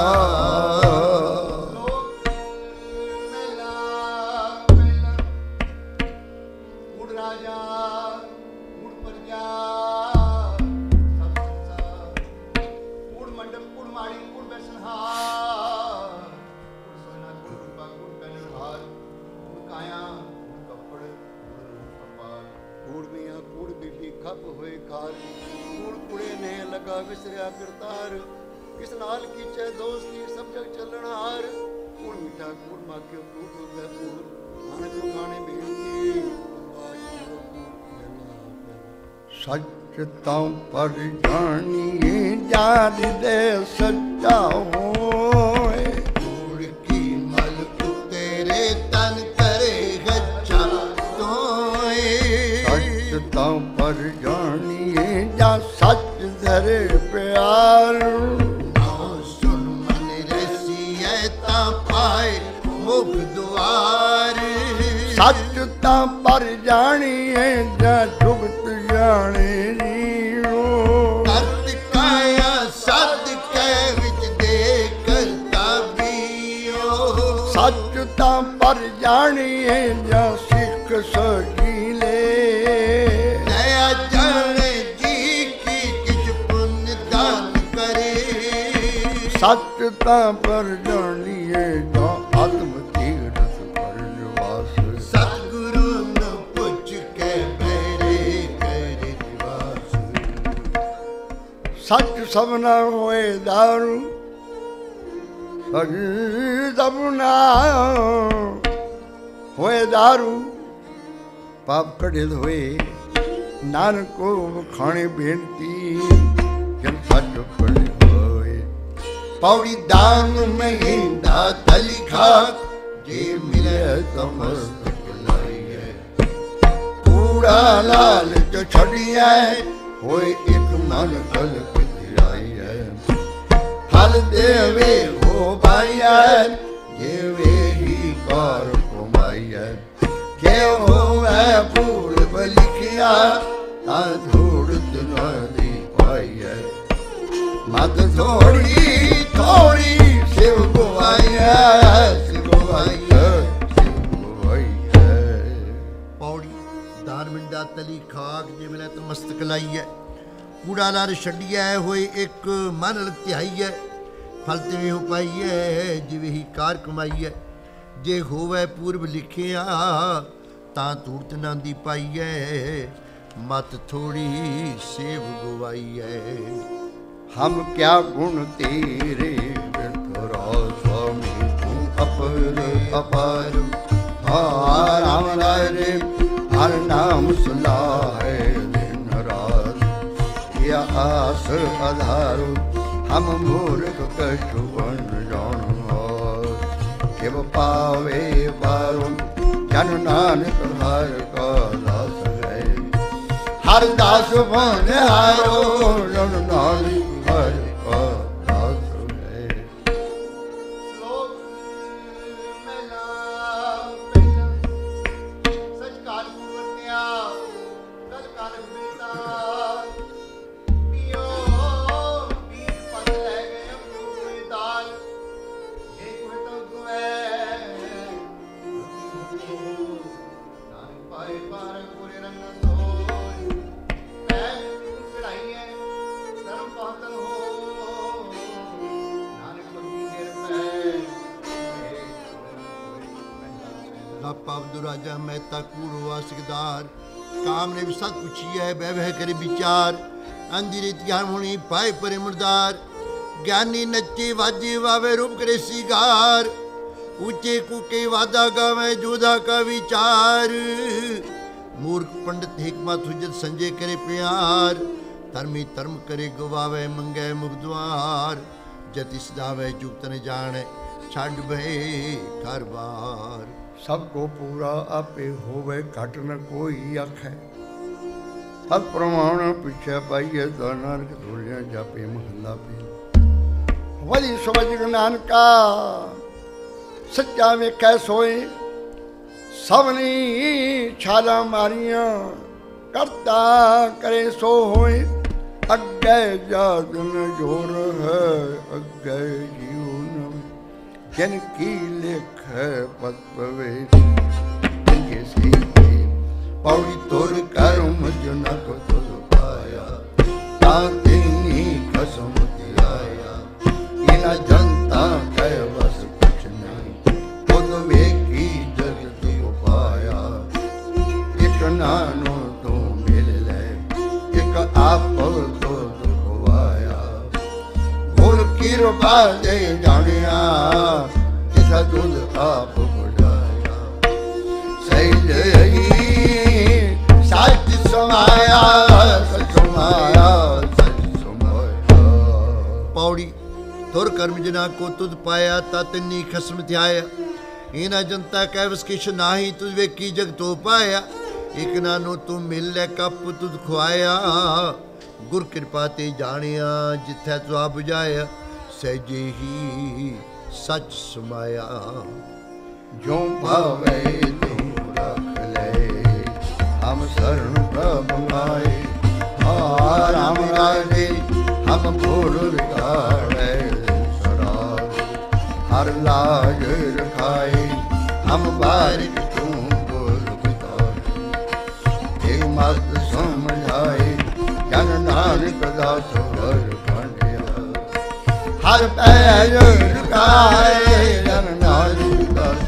[SPEAKER 2] ਖੱਪ ਹੋਏ ਖਾਰ ਕੂੜ ਕੁੜੇ ਨੇ ਲਗਾ ਵਿਸਰਿਆ ਕਰਤਾਰ ਕਿਸ ਨਾਲ ਕੀਚੈ ਦੋਸਤੀ ਸਭ ਜਗ ਚੱਲਣ ਹਾਰ ਕੂੜ ਮਿੱਠਾ ਕੂੜ ਮਾਖਿਓ ਕੂੜ ਗੈ ਪੂਰ ਨਾਨਕ ਗਾਣੇ ਬੇਨਤੀ
[SPEAKER 1] ਸੱਚ ਤਾਂ ਪਰ ਜਾਣੀਏ ਜਾਨ ਦੇ ਸੱਚਾ ਹੋਏ
[SPEAKER 3] ਕੂੜ ਕੀ ਮਲਕ ਤੇਰੇ ਤਨ ਕਰੇ ਗੱਛਾ ਤੋਏ
[SPEAKER 1] ਸੱਚ ਤਾਂ ਪਰ ਜਾਣੀਏ ਜਾਂ ਸੱਚ ਧਰੇ ਪਿਆਰ
[SPEAKER 3] ਨਾਉ ਸੁਨ ਮਨ ਰਸੀਐ ਤਾਂ ਪਾਏ ਮੁਖ ਦੁਆਰ
[SPEAKER 1] ਸੱਚ ਤਾਂ ਪਰ ਜਾਣੀਏ ਜਾਂ ਜੁਗਤ ਜਾਣੇ ਨੀਓ
[SPEAKER 3] ਕਰਤ ਕਾਇਆ ਸਦ ਕੈ ਵਿੱਚ ਦੇ ਕਰਤਾ ਬੀਓ
[SPEAKER 1] ਸੱਚ ਤਾਂ ਪਰ ਜਾਣੀਏ ਜਾਂ ਸਿੱਖ ਸਜੀਲੇ
[SPEAKER 3] ਦਇਆ ਜਾਣੇ ਜੀ ਕੀ ਕਿਛ ਪੁੰਨ ਦਾਨ ਕਰੇ
[SPEAKER 1] ਸੱਚ ਤਾਂ ਪਰ ਜਾਣੀਏ ਜਾਂ ਆਤਮ ਤੀਰਥ ਪਰ ਨਿਵਾਸ
[SPEAKER 3] ਸਤਿਗੁਰੂ ਨੂੰ ਪੁੱਛ ਕੇ ਬੈਰੇ ਕਰੇ ਨਿਵਾਸ
[SPEAKER 1] ਸੱਚ ਸਭਨਾ ਹੋਏ ਦਾਰੂ ਸੱਚ ਸਭਨਾ ਹੋਏ ਦਾਰੂ ਪਾਪ ਕਢੇ ਹੋਏ ਨਾਨਕ ਕੋ ਵਖਾਣੇ ਬੇਨਤੀ ਜਨ ਸੱਚ ਪੜੇ ਹੋਏ ਪੌੜੀ ਦਾਨ ਮਹਿੰਦਾ ਤਲਿਖਾ ਜੇ ਮਿਲੇ ਤਮਸਤਕ ਲਾਈਏ ਕੂੜਾ ਲਾਲਚ ਛੜੀਐ ਹੋਏ ਇੱਕ ਮਨ ਕਲ ਪਿਆਈਐ ਫਲ ਦੇਵੇ ਹੋ ਪਾਈਐ ਜਿਵੇਂ ਹੀ ਕਰ ਕਮਾਈਐ ਜੇ ਹੋਵੇ ਪੂਰਬ ਲਿਖਿਆ ਤਾਂ ਧੂੜਤ ਨਦੀ ਪਾਈਐ ਮਤ ਥੋੜੀ ਥੋੜੀ ਸਿਵ ਗਵਾਈਐ ਸਿਵ ਗਵਾਈਐ ਸਿਵ ਗਵਾਈਐ
[SPEAKER 3] ਪੌੜੀ ਦਾਨ ਮਿੰਡਾ ਤਲੀ ਖਾਕ ਜੇ ਮਿਲੇ ਤਾਂ ਮਸਤਕ ਲਾਈਐ ਕੂੜਾ ਲਾਰ ਛੱਡੀਐ ਹੋਏ ਇੱਕ ਮਨ ਲਤਿਆਈਐ ਫਲ ਤਿਵੇਂ ਹੋ ਪਾਈਐ ਜਿਵੇਂ ਹੀ ਕਾਰ ਕਮਾਈਐ ਜੇ ਹੋਵੇ ਪੂਰਬ ਲਿਖਿਆ ਤਾਂ ਧੂੜਤ ਨਾਂਦੀ ਪਾਈਐ ਮਤ ਥੋੜੀ ਸੇਵ ਗਵਾਈਐ
[SPEAKER 1] हम क्या गुण तेरे बिठुरा स्वामी तू अपर अपार राम रे हर नाम सुनाए दिन रात या आस आधार हम मूर्ख कछु बन जानो शिव पावे पारो जन नानक हर का दास है हर दास बन हारो जन नानक हर का दास है
[SPEAKER 2] ਲੋਕ ਮਹਿਲਾ ਸਚ ਕਾਲ ਵਰਤਿਆ ਕਲ ਕਾਲ ਬਿਲਤਾ ਪੀਓ ਪੀਰ ਪਤ ਲੈ ਗਏ ਅਮਰੂਦ ਦਾਲ ਇਹ ਕੋਈ ਤਾਂ ਗੁਐ ਨਾਨਕ ਪਾਏ ਪਾਰ ਪੂਰੇ ਰੰਗ ਸੋਈ ਪੈ ਚੜਾਈਏ ਧਰਮ ਪਾਤਨ ਹੋ ਨਾਨਕ ਬੰਦੀ ਗਿਰ ਪੈ
[SPEAKER 3] ਨਾ ਪਾਵ ਦੁਰਾਜਾ ਮਹਿਤਾ ਕੂੜ ਵਾਸਿਕਦਾਰ ਕਾਮ ਨੇ ਵੀ ਸਤ ਪੁੱਛੀਐ ਬਹਿ ਬਹਿ ਕਰੇ ਵਿਚਾਰ ਅੰਧਿਰ ਧਿਆਨ ਹੋਣੀ ਪਾਏ ਪਰੇ ਮੁਰਦਾਰ ਗਿਆਨੀ ਨੱਚੇ ਵਾਜੇ ਵਾਵੇ ਰੂਪ ਕਰੇ ਸਿਗਾਰ ਉੱਚੇ ਕੂਕੇ ਵਾਦਾ ਗਾਵੇ ਜੋਧਾ ਕਾ ਵਿਚਾਰ ਮੂਰਖ ਪੰਡਤ ਹਿਕਮਤ ਹੁਜਤ ਸੰਜੇ ਕਰੇ ਪਿਆਰ ਧਰਮੀ ਧਰਮ ਕਰੇ ਗਵਾਵੇ ਮੰਗੇ ਮੁਗਦਵਾਰ ਜਤਿ ਸਦਾਵੇ ਜੁਗਤ ਨ ਜਾਣੇ ਛੱਡ ਭਏ ਘਰ ਬਾਰ
[SPEAKER 1] सब को पूरा आपे होवे घट न कोई आखै सब प्रमाण पिछे पाइए तो नानक धूलियां जापे महला पे वही समझ नानका सच्चा वेखै सोए ਸਭਨੀ ਛਾਲਾਂ ਮਾਰੀਆਂ ਕਰਤਾ ਕਰੇ ਸੋ ਹੋਏ ਅੱਗੇ ਜਾਤ ਨ ਜੋਰ ਹੈ ਅੱਗੇ ਜੀਉ ਜਨ ਕੀ ਲਿਖ ਪਤ ਪਵੇ ਜਿਨਕੇ ਸੇ ਪੌੜੀ ਤੋਰ ਕਰਮ ਜਨ ਕੋ ਤੁਧ ਪਾਇਆ ਤਾਂ ਤੇਨੀ ਖਸਮ ਧਿਆਇਆ ਇਨਾ ਜਨਤਾ ਕਹਿ ਬਸ ਕੁਛ ਨਹੀਂ ਤੁਧ ਵੇਖੀ ਜਗਤ ਉਪਾਇਆ ਇਕ ਨਾਨੋ ਤੂੰ ਮਿਲ ਲੈ ਇਕ ਆਪ ਤੋ ਦੁਖਵਾਇਆ ਗੁਰ ਕਿਰਪਾ ਦੇ ਜਾਣਿਆ ਜਿਸਾ ਦੁਧ ਆਪ ਬੁਝਾਇਆ ਸਹੀ ਸੱਚ ਸਮਾਇਆ ਸੱਚ ਸਮਾਇਆ ਸੱਚ ਸਮਾਇਆ।
[SPEAKER 3] ਪੌੜੀ ਤੁਰ ਕਰਮ ਜਿਨਾ ਕੋ ਤੁਧ ਪਾਇਆ ਤਾ ਤਿੰਨੀ ਖਸਮ ਧਿਆਇਆ ਇਨਾ ਜਨਤਾ ਕਹਿ ਵਸ ਕਿਛ ਨਾਹੀ ਤੁਝ ਵੇਖੀ ਜਗ ਤੋ ਪਾਇਆ ਇਕ ਨਾਨੋ ਤੂੰ ਮਿਲ ਲੈ ਕੱਪ ਤੁਧ ਖਵਾਇਆ ਗੁਰ ਕਿਰਪਾ ਤੇ ਜਾਣਿਆ ਜਿੱਥੈ ਤੂੰ ਆ ਬੁਝਾਇਆ ਸਹਿਜੇ ਹੀ ਸੱਚ ਸਮਾਇਆ।
[SPEAKER 1] ਜੋ ਭਾਵੇ ਤੂੰ ਰੱਖ ਲੈ ਹਮ ਸਰਣ ਪ੍ਰਭ ਮਾਏ ਰਾਮ ਰਾਜੇ ਹਮ ਭੂਲ ਵਿਗਾੜੈ ਸਦਾ ਹਰ ਲਾਜ ਰਖਾਏ ਹਮ ਬਾਰਿਕ ਤੂੰ ਬੋਲ ਬਿਤਾਏ ਏ ਮਤ ਸਮਝਾਏ ਜਨ ਨਾਨਕ ਦਾਸ ਹਰ ਖੰਡਿਆ ਹਰ ਪੈਰ ਰੁਕਾਏ ਜਨ ਨਾਨਕ ਦਾਸ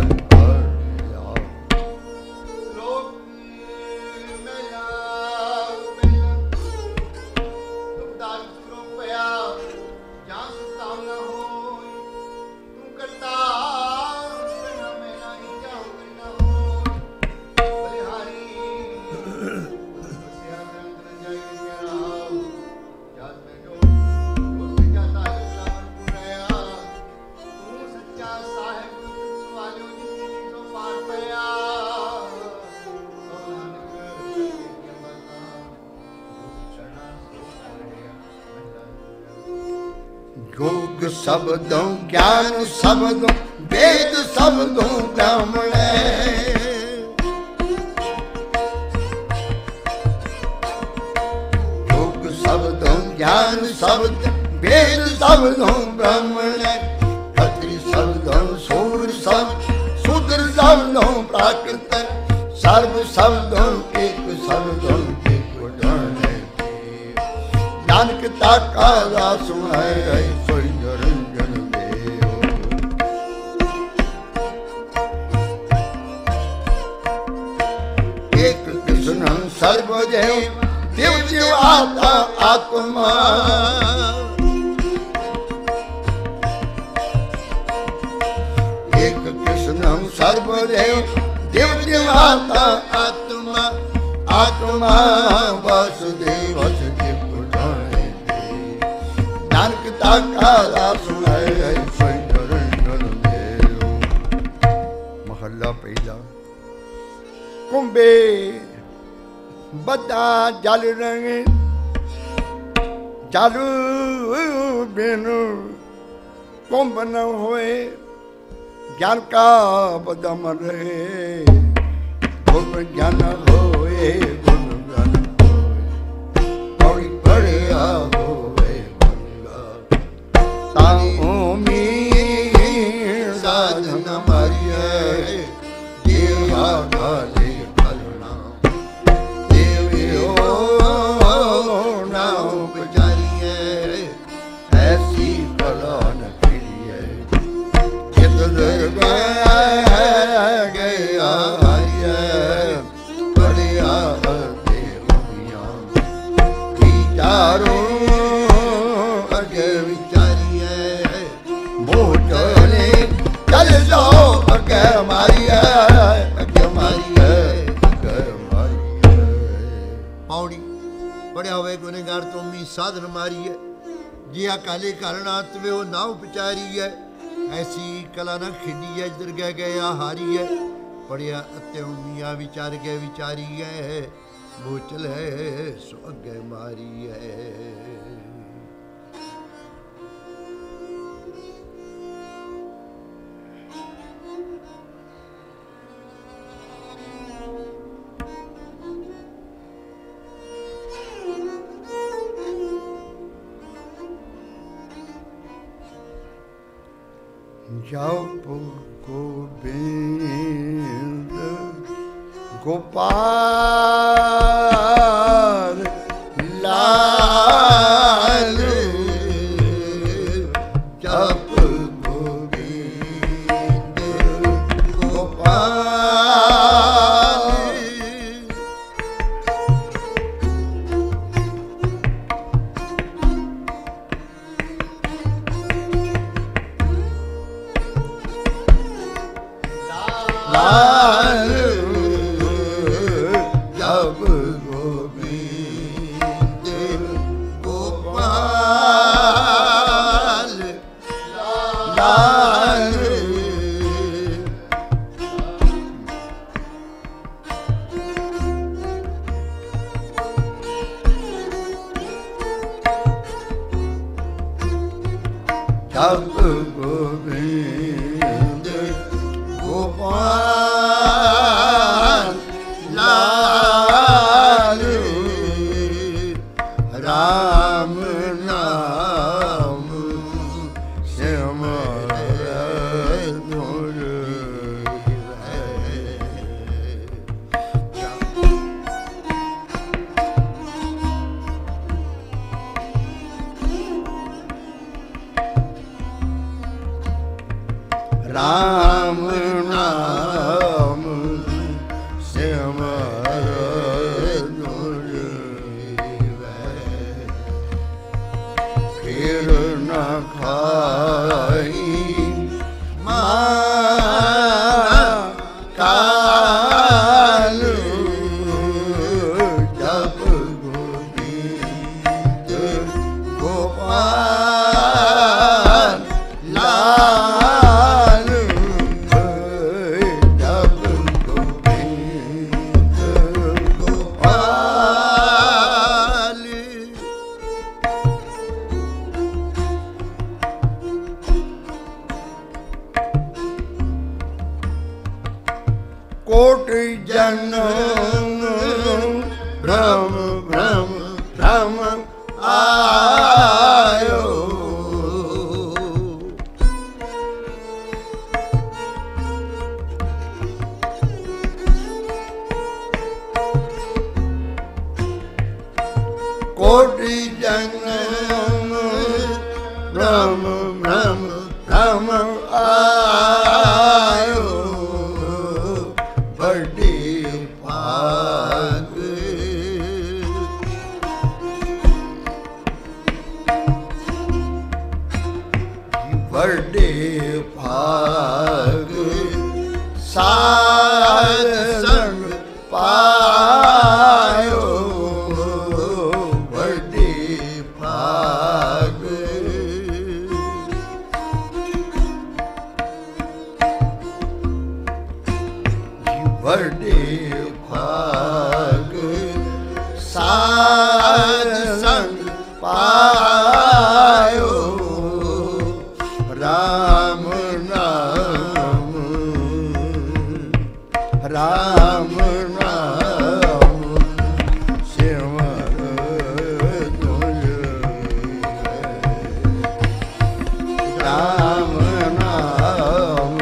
[SPEAKER 1] योग शब्दों ज्ञान शब्दों वेद शब्दों ब्राह्मणे योग शब्दों ज्ञान शब्द वेद शब्दों ब्राह्मणे खत्री शब्दों सूर शब्द शूद्र शब्दों प्राकृत सर्व शब्दों एक शब्दों एक उदाहरण नानक ताका दास है सोई निरंजन देव एक कृष्ण सर्वदेव देव देव आता आत्मा एक कृष्ण सर्वदेव देव देव आता आत्मा आत्मा वासुदेव वासुदेव नानक ताका दास है सोई निरंजन देव। महला पहला कुंभे बदा जल रंग जल बिन कुंभ न होए ज्ञान का बदम रहे गुण ज्ञान होए गुण ज्ञान होए बड़ी बढ़िया होए तामी साधन मारिए देवा काले फलना देवियो नाम बजारिए ऐसी कला न फिरिए चित गया बढ़िया देविया विचारो अगे विचारिए मोह चले चल जाओ अगे मारिए अगे मारिए अगे मारिए।
[SPEAKER 3] पौड़ी पढ़िया हुए गुनेगार तो मी साधन मारी है जिया काले कारणात वे वो ना उपचारी है ऐसी कला न खिड़ी है जिधर गह गया हारी है पढ़िया अत्य मिया विचार के विचारी है वो चले सो अगे मारी है।
[SPEAKER 1] जप गोविंद गोपाल लाल जप गोविंद गोपाल लाल जप गोविंद गोपाल लाल जप गोविंद गोपाल लाल राम नाम सिमरन राम नाम सिमरन फिर न खाई काल जप गोविंद गोपाल लाल जप गोविंद गोपाल कोटि जन्म भ्रम भ्रम भ्रम आयो कोटि जन्म भ्रम भ्रम भ्रम आयो बड़े भाग बड़े भाग सार संग पायो बड़े भाग बड़े भाग सार संग पायो राम नाम राम नाम सिमरन राम नाम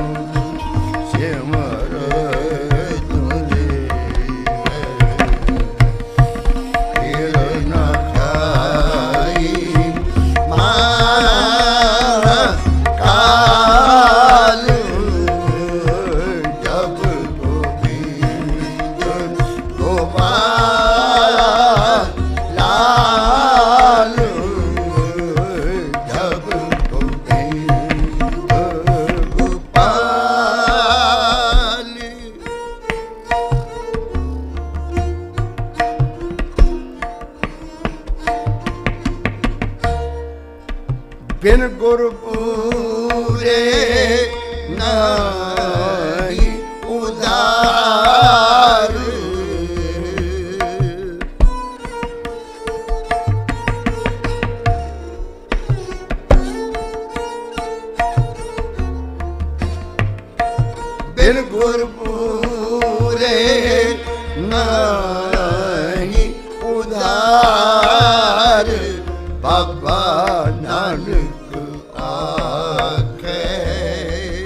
[SPEAKER 1] सिमरन फिर न खाई काल जप गोविंद गोपाल लाल जप गोविंद गोपाल बिन गुरु पूरे नहीं उदार बिन गुरु पूरे नहीं उदार बाबा नानक आखे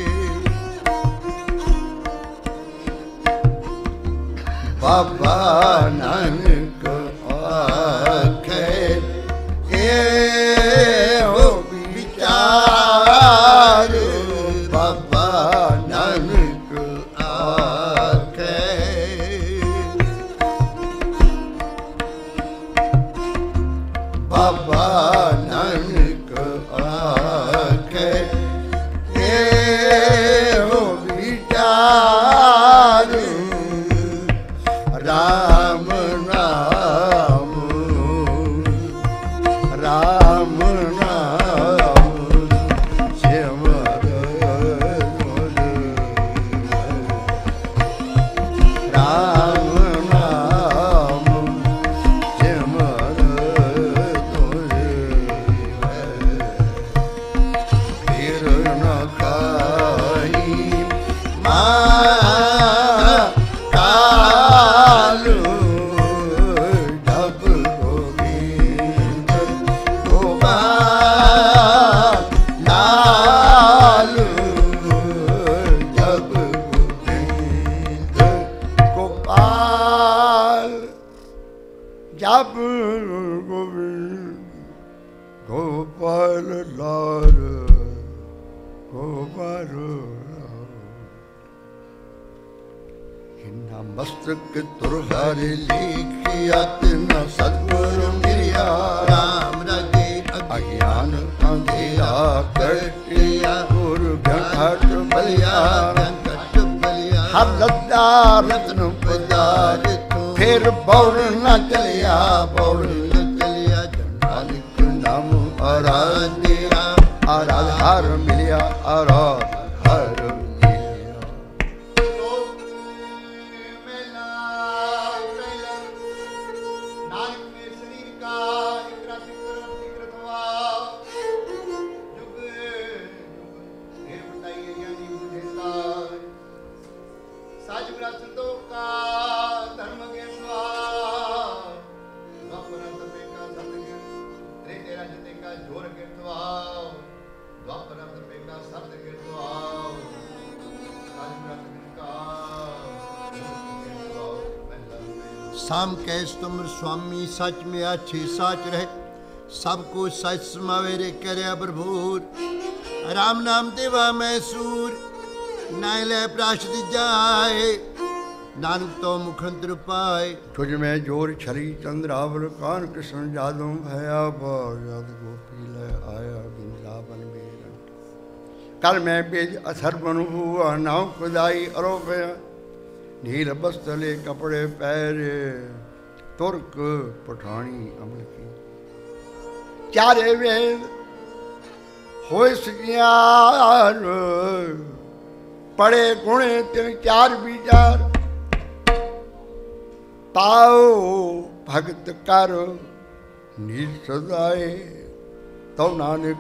[SPEAKER 1] ਬਾਬਾ ਨਾਨਕ ਆਖੇ ਇਹੋ ਵਿਚਾਰ ਬਾਬਾ ਨਾਨਕ ਆਖੇ ਬਾਬਾ ਨਾਨਕ ਆਖੇ ਇਹੋ ਵਿਚਾਰ ਰਾਮ ਨਾਮ ਰਾਮ ਨਾਮ ਸਿਮਰ ਰਾਮ ਨਾਮ ਸਿਮਰ ਫਿਰ ਨ ਕਾਈ ਜਪ ਗੋਬਿੰਦ ਗੋਪਾਲ ਲਾਲ ਗੋਪਾਲ ਜਿਨਾ ਮਸਤਕ ਤੁਰ ਹਰਿ ਲਿਖਿਆ ਤਿਨਾ ਸਤਿਗੁਰ ਮਿਲਿਆ ਰਾਮ ਰਾਜੇ ਅਗਿਆਨ ਅੰਧੇਰਾ ਕਟਿਆ ਗੁਰ ਘਟ ਬਲਿਆ ਹਰ ਲੱਦਾ ਰਤਨ ਪਦਾਰ ਫਿਰ ਬੌੜ ਨਾ ਚਲਿਆ ਬੌੜ ਨਾ ਚਲਿਆ ਨਾਨਕ ਨਾਮ ਆਰਾਧਿਆ ਆਰਾਧ ਹਰ ਮਿਲਿਆ ਆਰਾਧ ਹਰ ਮਿਲਿਆ
[SPEAKER 2] ਨਾਨਕ ਮੇ ਸਰੀਰ ਕਾ ਇਕਰਾ ਸਿਕਰਤਵਾ ਜੁਗ ਫਿਰ ਬਤਾਈਏ ਗਿਆਨੀ ਬੁਝੇਤਾ ਸਾਜ ਗੁਰਾ ਸੰਤੋਖਾ ਧਰਮ ਗਿਆਨਵਾ ਦੁਆਪਰ ਤਪੇ ਕਾ ਸਤਿਗੁਰ ਰੇ ਤੇਰਾ ਜਤੇ ਕਾ ਜੋਰ ਗਿਰਤਵਾ ਦੁਆਪਰ ਤਪੇ ਕਾ ਸਤ ਗਿਰਤਵਾ ਸਾਜ ਗੁਰਾ ਸੰਤੋਖਾ
[SPEAKER 3] ਸਾਮ ਕੈਸ ਤੁਮਰ ਸੁਆਮੀ ਸੱਚ ਮੇ ਆਛੇ ਸਾਚ ਰਹੇ ਸਭ ਕੋ ਸਚ ਸਮਾਵੇ ਰੇ ਕਰਿਆ ਭਰਪੂਰ ਰਾਮ ਨਾਮ ਦੇਵਾ ਮੈਂ ਸੂਰ ਨਾਇ ਲੈ ਪ੍ਰਾਸ਼ਦ ਜਾਏ ਨਾਨਕ ਤੋਂ ਮੁਖੰਤਰ ਪਾਏ
[SPEAKER 1] ਤੁਝ ਮੈਂ ਜੋਰ ਛਰੀ ਚੰਦਰਾਵਲ ਕਾਨ ਕ੍ਰਿਸ਼ਨ ਜਾਦੋਂ ਭਇਆ ਬਾਦ ਗੋਪੀ ਲੈ ਆਇਆ ਬਿੰਦਾਵਨ ਮੇਰ ਕਲ ਮੈਂ ਬੇਜ ਅਸਰ ਬਨੂ ਹੁਆ ਨਾਉ ਖੁਦਾਈ ਅਰੋਪਿਆ ਨੀਲ ਬਸਤਲੇ ਕਪੜੇ ਪਹਿਰੇ ਤੁਰਕ ਪਠਾਣੀ ਅਮਲ ਕੀ ਚਾਰੇ ਵੇਦ ਹੋਇ ਸਗਿਆਨ ਪੜੇ ਗੁਣੇ ਤਿਨ ਚਾਰ ਵਿਚਾਰ ਤਾਉ ਭਗਤ ਕਰ ਨੀਰ ਸਦਾਏ ਤਉ ਨਾਨਕ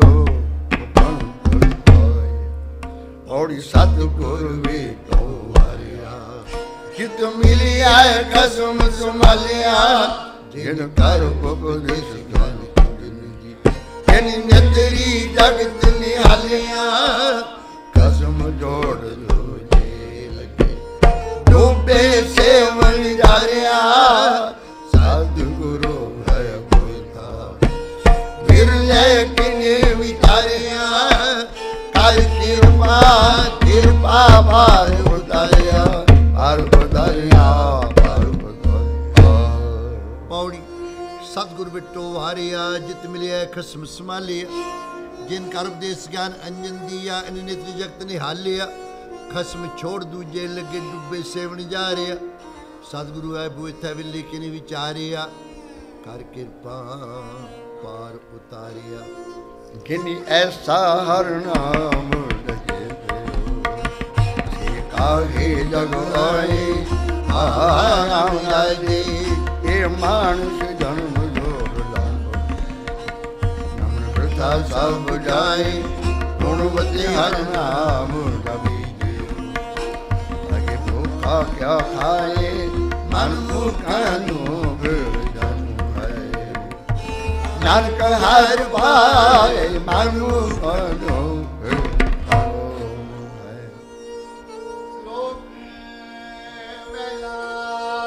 [SPEAKER 1] ਔੜੀ ਸਤਿਗੁਰ ਵੇ ਤੋ ਵਾਰਿਆ ਜਿਤ ਮਿਲਿਆ ਕਸਮ ਸੰਭਾਲਿਆ ਜਿਨ ਕਰ ਉਪਦੇਸ਼ ਗਿਆਨ ਜਿਨ ਨਦਰੀ ਜਗਤ ਨਿਹਾਲਿਆ ਕਸਮ ਜੋੜ ਲੋ ਜੇ ਲਗੇ ਡੂਬੇ ਸੇਵਨ ਜਾਰਿਆ ਸਤਿਗੁਰੂ ਹੈ ਬੋਲਤਾ ਫਿਰ ਲੈ ਕਿਨੇ ਵਿਚਾਰਿਆ ਕਰ ਕਿਰਪਾ ਕਿਰਪਾ ਭਾਰ ਉਤਾਰਿਆ ਭਾਰ ਉਤਾਰਿਆ ਭਾਰ ਉਤਾਰਿਆ
[SPEAKER 3] ਪੌੜੀ ਸਤਿਗੁਰ ਬਿਟੋ ਵਾਰਿਆ ਜਿਤ ਮਿਲਿਆ ਖਸਮ ਸੰਭਾਲਿਆ ਜਿਨ ਕਰ ਉਪਦੇਸ ਗਿਆਨ ਅੰਜਨ ਦੀਆ ਅਨ ਨਿਤਰ ਜਗਤ ਨਿਹਾਲਿਆ ਖਸਮ ਛੋੜ ਦੂਜੇ ਲੱਗੇ ਡੁੱਬੇ ਸੇਵਣ ਜਾ ਰਿਆ ਸਤਿਗੁਰੂ ਹੈ ਬੂਥਾ ਵਿਲੇ ਕਿਨੇ ਵਿਚਾਰਿਆ ਕਰ ਕਿਰਪਾ ਪਾਰ ਉਤਾਰਿਆ
[SPEAKER 1] ਕਿਨੀ ਐਸਾ ਹਰ ਨਾਮ ਲਗੇ ਸੇ ਕਾਹੇ ਜਗ ਆਏ ਆਰਾਮ ਲਾਏ ਇਹ ਮਾਨਸ ਜਨਮ ਲੋਭ ਲਾਭ ਨਮਨ ਪ੍ਰਤਾ ਸਭ ਜਾਏ ਗੁਣਵਤੀ ਹਰ ਨਾਮ ਰਵੀ ਅਗੇ ਭੁਖਾ ਕਿਆ ਖਾਏ ਮਨ ਭੁਖਾ ਨੂੰ ਜਨ ਹੈ ਨਾਨਕ ਹਰ ਪਾਏ ਮਨੁ ਕਨੋ
[SPEAKER 2] ਲੋਕ ਪਹਿਲਾ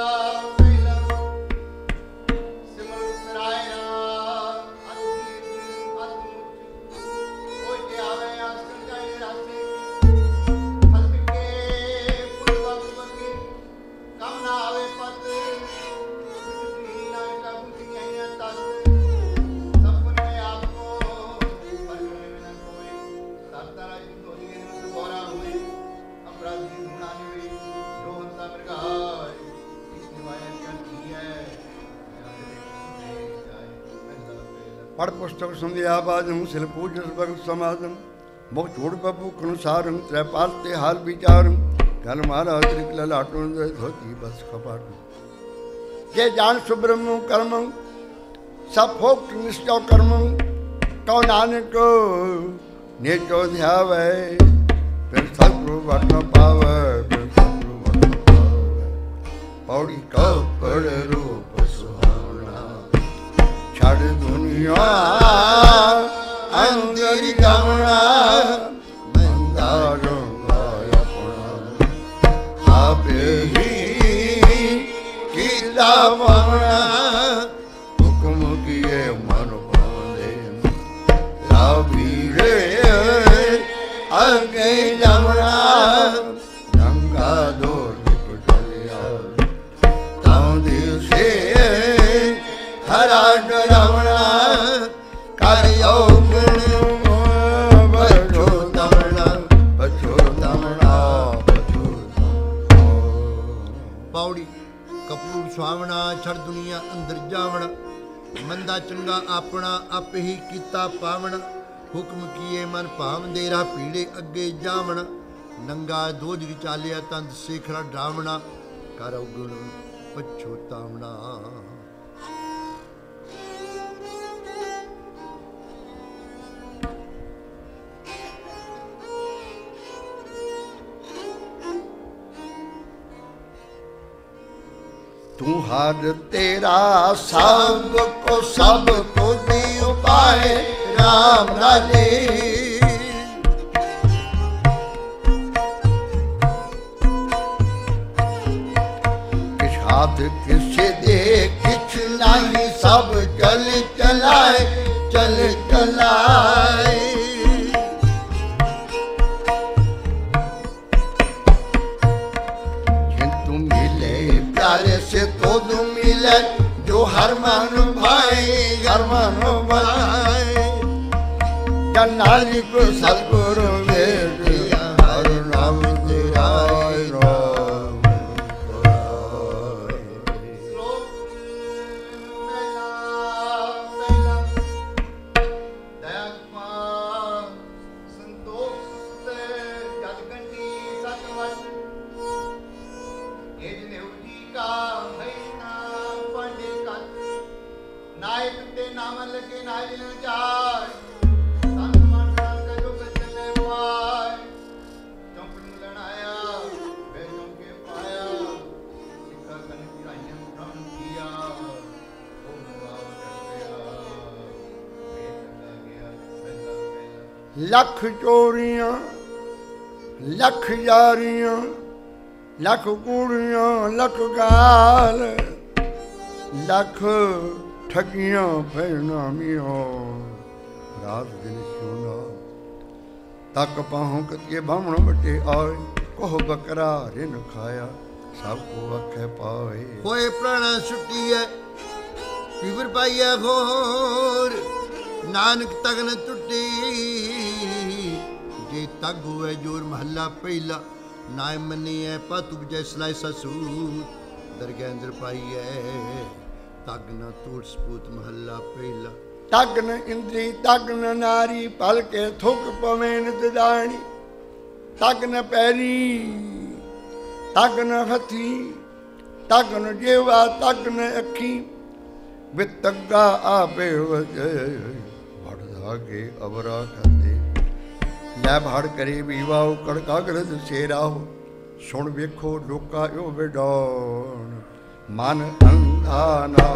[SPEAKER 1] ਪੜ ਪੁਸਤਕ ਸੰਧਿਆ ਬਾਜਮ ਸਿਲ ਪੂਜਸ ਭਗਤ ਸਮਾਜਮ ਮੁਖ ਛੋੜ ਬਬੂ ਕਨੁਸਾਰੰ ਤ੍ਰੈਪਾਲ ਤੇ ਹਾਲ ਵਿਚਾਰੰ ਗਨ ਮਹਾਰਾਜ ਤ੍ਰਿਕ ਲਲਾਟੋਂ ਧੋਤੀ ਬਸ ਖਪਾਟ ਜੇ ਜਾਣ ਸੁਬ੍ਰਹਮ ਕਰਮ ਸਭ ਭੋਗ ਨਿਸ਼ਚੋ ਕਰਮ ਕਉ ਨਾਨਕ ਨੇਚੋ ਧਿਆਵੈ ਫਿਰ ਸਤਿਗੁਰੂ ਵਟ ਨ ਪਾਵੈ ਫਿਰ ਸਤਿਗੁਰੂ ਵਟ ਨ ਪਾਵੈ ਪੌੜੀ ਕਪੜ ਰੂਪ ਸੁਹਾਵਣਾ ਛੱਡ ਦੁਨੀਆ ਅੰਦਰ ਜਾਵਣਾ ਮੰਦਾ ਰੰਗਾ ਆਪਣਾ ਆਪੇ ਹੀ ਕੀਤਾ ਪਾਵਣਾ ਹੁਕਮ ਕੀਏ ਮਨ ਪਾਉਂਦੇ ਰਾਵੀਰੇ ਅੱਗੇ ਜਾਵਣਾ ਰੰਗਾ ਦੌਰ ਨਿਕਲਿਆ ਤਾਂ ਦਿਸੇ ਹਰਾ ਡਰਾਵਣਾ ਕਰ ਯੋਗਣ ਬਚੋ ਦਮਣਾ ਬਚੋ ਦਮਣਾ ਬਚੋ
[SPEAKER 3] ਪੌੜੀ ਕਪੂਰ ਸੁਹਾਵਣਾ ਛੜ ਦੁਨੀਆ ਅੰਦਰ ਜਾਵਣ ਮੰਦਾ ਚੰਗਾ ਆਪਣਾ ਆਪੇ ਹੀ ਕੀਤਾ ਪਾਵਣ ਹੁਕਮ ਕੀਏ ਮਨ ਭਾਵੰਦੇ ਰਾਹ ਪੀੜੇ ਅੱਗੇ ਜਾਵਣ ਨੰਗਾ ਦੋਜ ਵਿਚਾਲਿਆ ਤੰਦ ਸੇਖਰਾ ਡਰਾਵਣਾ ਕਰ ਔਗਣ ਪਛੋਤਾਵਣਾ
[SPEAKER 1] ਤੂੰ ਹਰ ਤੇਰਾ ਸਭ ਕੋ ਸਭ ਕੋ ਦੀ ਉਪਾਏ ਰਾਮ ਰਾਜੇ ਕਿਛ ਹਾਥ ਕਿਸੇ ਦੇ ਕਿਛ ਨਹੀਂ ਸਭ ਚਲ ਚਲਾਏ ਚਲ ਚਲਾਏ से तो तुम मिले जो हर मन भाई हर मन भाई नानक सतगुरु वेद हर नाम तेरा ਲੱਖ ਚੋਰੀਆਂ ਲੱਖ ਯਾਰੀਆਂ ਲੱਖ ਕੂੜੀਆਂ ਲੱਖ ਗਾਲ ਲੱਖ ਠੱਗੀਆਂ ਫੇਰਨਾ ਮੀਓ ਰਾਤ ਦਿਨ ਸੋਨਾ ਤੱਕ ਪਾਹੋਂ ਕਤੀਏ ਬਾਹਮਣ ਵੱਡੇ ਆਏ ਕੋਹ ਬੱਕਰਾ ਰਿਨ ਖਾਇਆ ਸਭ ਕੋ ਵਖੇ ਪਾਏ
[SPEAKER 3] ਹੋਏ ਪ੍ਰਾਣਾ ਛੁੱਟੀ ਹੈ ਪੀਵਰ ਪਾਈਆ ਘੋਰ ਨਾਨਕ ਤਗਨ ਟੁੱਟੀ ਜੇ ਤਗ ਹੋਏ ਜੋਰ ਮਹੱਲਾ ਪਹਿਲਾ ਨਾਇ ਮੰਨੀਐ ਪਤੁ ਜੈ ਸਲਾਈ ਸਸੂਤ ਦਰਗਹਿ ਅੰਦਰ ਪਾਈਐ ਤਗ ਨ ਤੋੜ ਸਪੂਤ ਮਹੱਲਾ ਪਹਿਲਾ
[SPEAKER 1] ਤਗਨ ਇੰਦਰੀ ਤਗਨ ਨਾਰੀ ਪਲ ਕੇ ਥੁਕ ਪਵੇਂ ਨਿਦਾਣੀ ਤਗਨ ਪੈਰੀ ਤਗਨ ਹੱਥੀ ਤਗਨ ਜੀਵਾ ਤਗਨ ਅੱਖੀ ਵਿਤੱਗਾ ਆਪੇ ਵਜੇ ਵੜਦਾ ਕੇ ਅਬਰਾ ਕਰਦੇ ਲੈ ਭਾੜ ਕਰੇ ਵੀਵਾ ਕੜਕਾ ਗਰਦ ਸੇਰਾਓ ਸੁਣ ਵੇਖੋ ਲੋਕਾ ਓ ਵਿਡਾਉਣ ਮਨ ਅੰਧਾ ਨਾ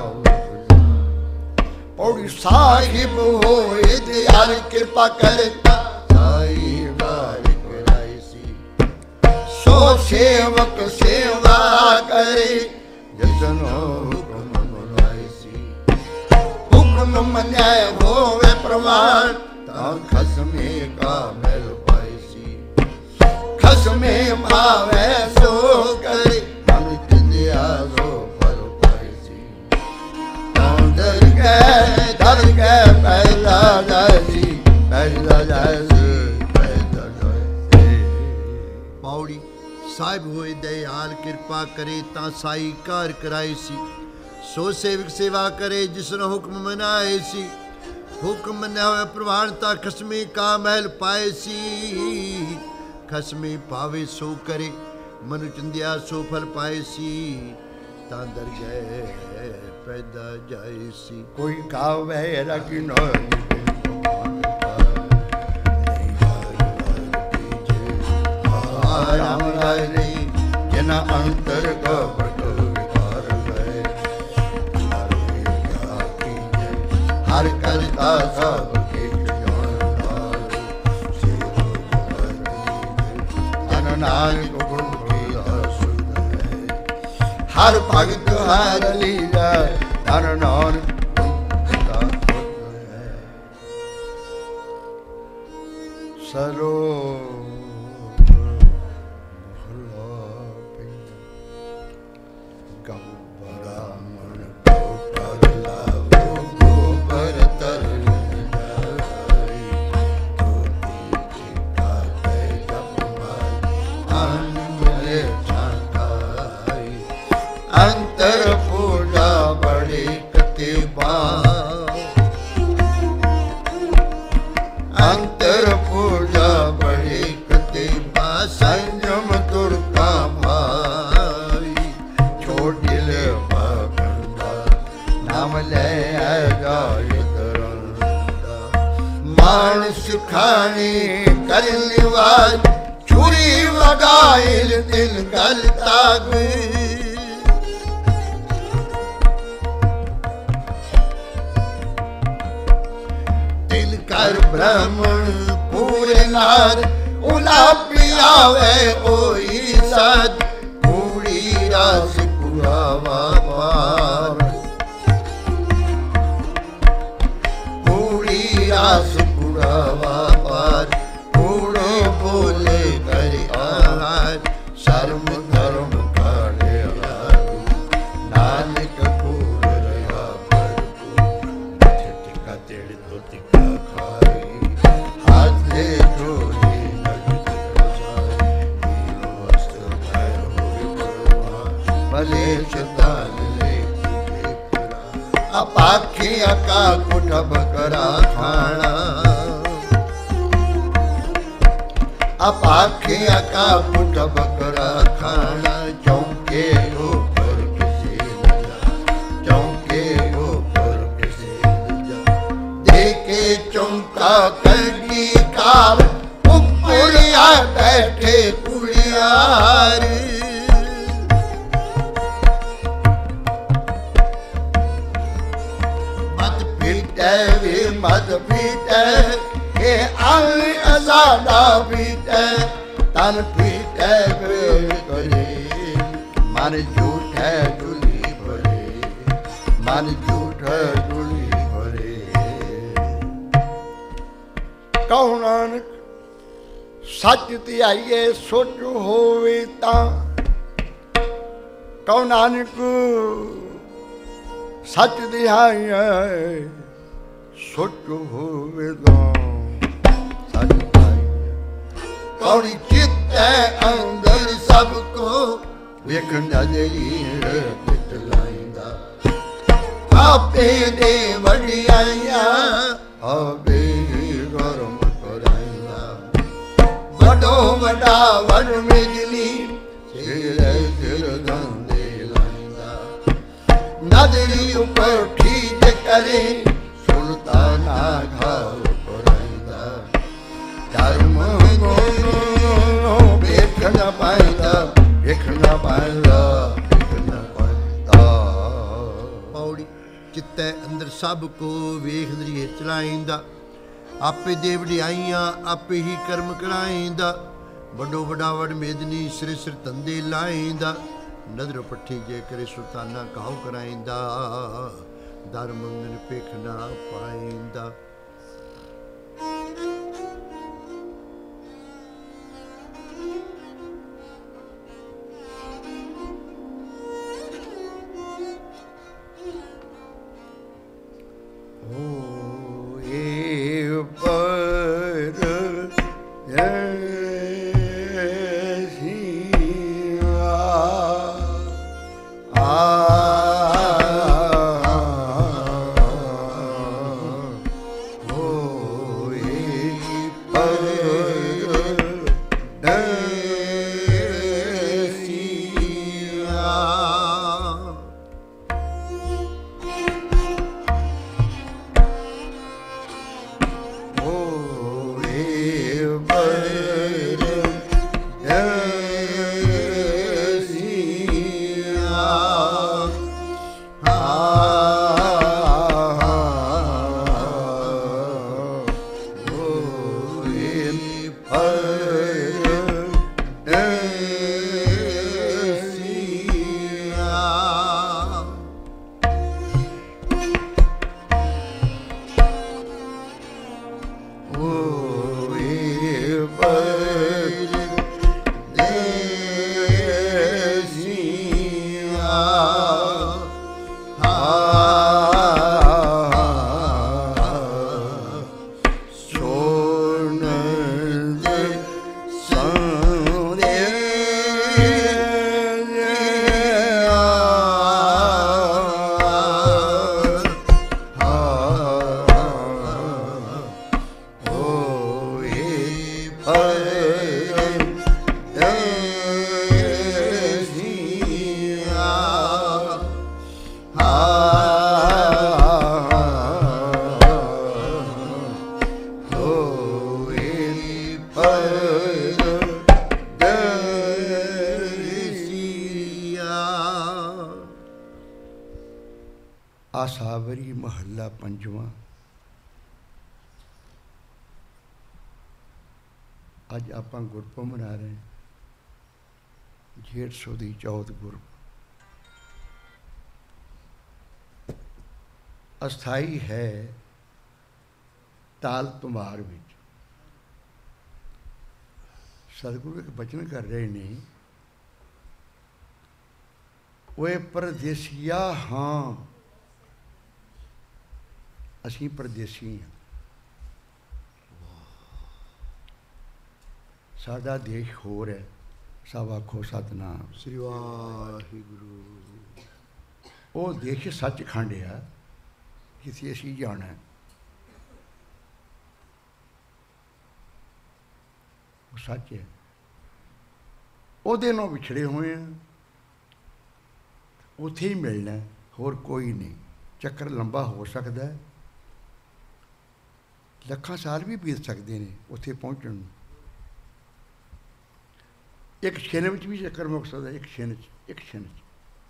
[SPEAKER 1] ਪੌੜੀ ਸਾਹਿਬ ਹੋਏ ਦਿਆਲ ਕਿਰਪਾ ਕਰਤਾ ਸਾਈ ਬਾਰਿਕ ਰਾਈ ਸੀ ਸੋ ਸੇਵਕ ਸੇਵਾ ਕਰੇ ਜਸਨ ਹੁਕਮ ਮਨਾਈ ਸੀ ਹੁਕਮ ਮੰਨਿਆ ਹੋਵੇ ਪ੍ਰਮਾਣ ਤਾਂ ਖਸਮੇ ਕਾ ਮਿਲ ਪਾਈ ਸੀ ਖਸਮੇ ਭਾਵੇ ਸੋ ਕਰੇ ਮਨ ਚਿੰਦਿਆ ਸੋ ਪਰ ਪਾਈ ਸੀ ਦਰ ਕੇ ਪਹਿਲਾ ਜਾਇਸੀ ਪਹਿਲਾ ਜਾਇਸੀ ਪਹਿਲਾ ਜਾਇਸੀ
[SPEAKER 3] ਪੌੜੀ ਸਾਹਿਬ ਹੋਏ ਦਇਆਲ ਕਿਰਪਾ ਕਰੇ ਤਾਂ ਸਾਈ ਕਾਰ ਕਰਾਈ ਸੀ ਸੋ ਸੇਵਕ ਸੇਵਾ ਕਰੇ ਜਿਸਨ ਹੁਕਮ ਮਨਾਏ ਸੀ ਹੁਕਮ ਮੰਨਿਆ ਹੋਇਆ ਪ੍ਰਵਾਨਤਾ ਖਸਮੀ ਕਾ ਮਹਿਲ ਪਾਏ ਸੀ। ਖਸਮੀ ਭਾਵੇ ਸੋ ਕਰੇ ਮਨੁ ਚੰਦਿਆ ਸੋ ਫਲ ਪਾਏ ਸੀ। ਤਾਂ ਦਰ ਗਏ ਪੈਦਾ ਜਾਏ ਸੀ।
[SPEAKER 1] ਕੋਈ ਕਾਵੇ ਰਗੀ ਨੋ ਰਾਮ ਰਾਏ ਰੇ ਜਿਨਾ ਅੰਤਰ ਕਪਟ ਵਿਕਾਰ ਗਏ। ਹਰ ਕਰਤਾ ਸਭ ਕੇ ਜਾਣਹਾਰ ਜਨ ਨਾਨਕ ਗੁਣ ਗੋਬਿੰਦਾ ਸੁਧ ਹੈ। ਹਰ ਭਗਤ ਹਰ ਲੀਲਾ ਧਨ ਨਾਨਕ ਗੁਣ ਗੋਬਿੰਦਾ ਸੁਧ ਹੈ। ਸਰੋ ਅੰਤਰ ਪੂਜਾ ਬੜੀ ਕਤਿਬਾ। ਅੰਤਰ ਪੂਜਾ ਬੜੀ ਕਤਿਬਾ। ਸੰਜਮ ਤੁਰਕਾ ਭਾਈ ਛੋੜ ਦਿਲ ਭਗੰਦਾ। ਨਾਮ ਲੈ ਜਾਏ ਤਰੰਦਾ। ਮਾਨ ਸਿਖਾਣੀ ਕਰ ਲਿਵਾਜ ਛੁਰੀ ਵਗਾਇਲ ਦਿਲ ਗਲ ਤਾਗ। ਕਰ ਬ੍ਰਹਮਣ ਪੂਰੇ ਨਾਰ ਉਲਾ ਪਿਆਵੇ ਕੋਈ ਸਦ। ਕੂੜੀ ਰਸ ਕੁੜਾਵਾ ਪਾਰ। ਕੂੜੀ ਰਸ ਕੁੜਾਵਾ ਪਾਰ। ਕੂੜੇ ਬੋਲੇ ਕਰਿ ਆਹਾਰ। ਸ਼ਰਮ ਧਰਮ ਕਾੜੇ ਹਾਰੂ। ਨਾਨਕ ਕੂੜ ਰਹਾ ਭਰਪੂਰ। ਟਿਕਾ ਤੇੜ ਧੋਤੀ ਅਪਾਖੀਆਂ ਕਾ ਕੁਟ ਬਕਰਾ ਖਾਣਾ। ਅਪਾਖੀਆਂ ਕਾ ਕੁਟ ਬਕਰਾ ਖਾਣਾ। ਚੌਂਕੇ ਉੱਪਰ ਕਿਸੇ न ਜਾ। ਚੌਂਕੇ ਉੱਪਰ ਕਿਸੇ न ਜਾ। ਦੇ ਕੇ ਚੌਂਕਾ ਕਰਨੀ ਕਾਰ। ਉੱਪਰ ਆ ਬੈਠੇ ਕੁੜਿਆਰ। ਵੇ ਮਦ ਪੀਟੈ ਇਹ ਅੰਗ ਅਜ਼ਾਦਾ ਪੀਟੈ। ਤਨ ਪੀਟੈ ਵੇ ਕਰੇ ਮਨ ਝੂਠੈ ਝੁਲੀ ਭਰੇ। ਮਨ ਝੂਠੈ ਝੁਲੀ ਭਰੇ। ਕਹੋ ਨਾਨਕ ਸੱਚ ਧਿਆਈਏ ਸੁੱਚ ਹੋਵੇ ਤਾਂ। ਕਹੋ ਨਾਨਕ ਸੱਚ ਧਿਆਈਏ ਸੁੱਚ ਹੋਵੇ ਤਾਂ। ਸੱਚ ਕੌੜੀ ਚਿੱਤੈ ਅੰਦਰ ਸਭ ਕੋ ਵੇਖ ਨਜ਼ਰੀ ਪਿੱਟ ਲਾਇਂਦਾ। ਆਪੇ ਦੇ ਵਡਿਆਈਆਂ ਆਪੇ ਗਰਮ ਕਰਾਇਂਦਾ। ਵੱਡੋ ਵੱਡਾ ਵਡ ਮਿਜਲੀ ਸਿਰੇ ਸਿਰ ਗੰਦੇ ਲਾਇਂਦਾ। ਨਜ਼ਰੀ ਉੱਪਰ ਠੀਕ ਕਰੇ ਸੁਲਤਾਨਾ ਘਾਉ ਕਰਾਇਂਦਾ। ਧਰਮ ਵੇਖਣਾ ਪਾਇਂਦਾ। ਵੇਖਣਾ ਪਾਇਂਦਾ। ਵੇਖਣਾ ਪਾਇਂਦਾ।
[SPEAKER 3] ਪੌੜੀ ਚਿੱਤੈ ਅੰਦਰ ਸਭ ਕੋ ਵੇਖ ਦਰੀਏ ਚਲਾਇਂਦਾ। ਆਪੇ ਦੇ ਵਡਿਆਈਆਂ ਆਪੇ ਹੀ ਕਰਮ ਕਰਾਇਂਦਾ। ਵੱਡੋ ਵੱਡਾ ਵਡ ਮੇਦਨੀ ਸਿਰ ਸਿਰ ਧੰਦੇ ਲਾਇਂਦਾ। ਨਦਰ ਪੱਠੀ ਜੇ ਕਰੇ ਸੁਲਤਾਨਾ ਘਾਉ ਕਰਾਇਂਦਾ। ਦਰ ਮੰਗਨ ਭਿਖ ਨਾ ਪਾਇਂਦਾ।
[SPEAKER 1] ਆਸਾਵਰੀ ਮਹੱਲਾ ਪੰਜਵਾਂ। ਅੱਜ ਆਪਾਂ ਗੁਰਪੁਰਬ ਮਨਾ ਰਹੇ ਹਾਂ, ਜੇਠ ਸੁਦੀ ਚੌਥ ਗੁਰਪੁਰਬ। ਅਸਥਾਈ ਹੈ ਤਾਲ ਤੁਮਾਰ ਵਿੱਚ। ਸਤਿਗੁਰੂ ਇੱਕ ਬਚਨ ਕਰ ਰਹੇ ਨੇ, ਓਏ ਪਰਦੇਸੀਆ ਹਾਂ, ਅਸੀਂ ਪਰਦੇਸੀ ਹਾਂ। ਸਾਡਾ ਦੇਸ਼ ਹੋਰ ਹੈ। ਸਭ ਆਖੋ ਸਤਿਨਾਮ
[SPEAKER 3] ਸ੍ਰੀ ਵਾਹਿਗੁਰੂ।
[SPEAKER 1] ਉਹ ਦੇਸ਼ ਸੱਚਖੰਡ ਆ ਜਿੱਥੇ ਅਸੀਂ ਜਾਣਾ। ਉਹ ਸੱਚ ਹੈ, ਉਹਦੇ ਨਾਲ ਵਿਛੜੇ ਹੋਏ ਆ, ਉੱਥੇ ਹੀ ਮਿਲਣਾ, ਹੋਰ ਕੋਈ ਨਹੀਂ। ਚੱਕਰ ਲੰਬਾ ਹੋ ਸਕਦਾ ਹੈ, ਲੱਖਾਂ ਸਾਲ ਵੀ ਬੀਤ ਸਕਦੇ ਨੇ ਉੱਥੇ ਪਹੁੰਚਣ ਨੂੰ। ਇੱਕ ਛਿਨ ਵਿੱਚ ਵੀ ਚੱਕਰ ਮੁੱਕ ਸਕਦਾ, ਇੱਕ ਛਿਨ 'ਚ।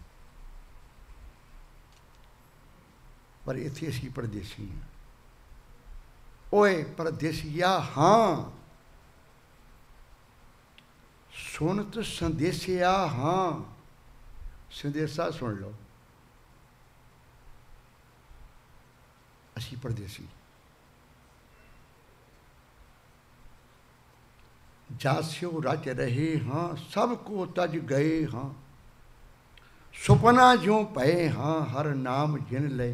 [SPEAKER 1] ਪਰ ਇੱਥੇ ਅਸੀਂ ਪਰਦੇਸੀ ਹਾਂ। ਓਏ ਪਰਦੇਸੀਆ ਹਾਂ, ਸੁਣਤ ਸੰਦੇਸਿਆ ਹਾਂ। ਸੰਦੇਸ਼ਾ ਸੁਣ ਲਓ, ਅਸੀਂ ਪਰਦੇਸੀ। ਜਾਸਿਓ ਰਚ ਰਹੇ ਹਾਂ, ਸਭ ਕੋ ਤਜ ਗਏ ਹਾਂ। ਸੁਪਨਾ ਜਿਉ ਪਏ ਹਾਂ, ਹਰ ਨਾਮ ਜਿਨ ਲਏ।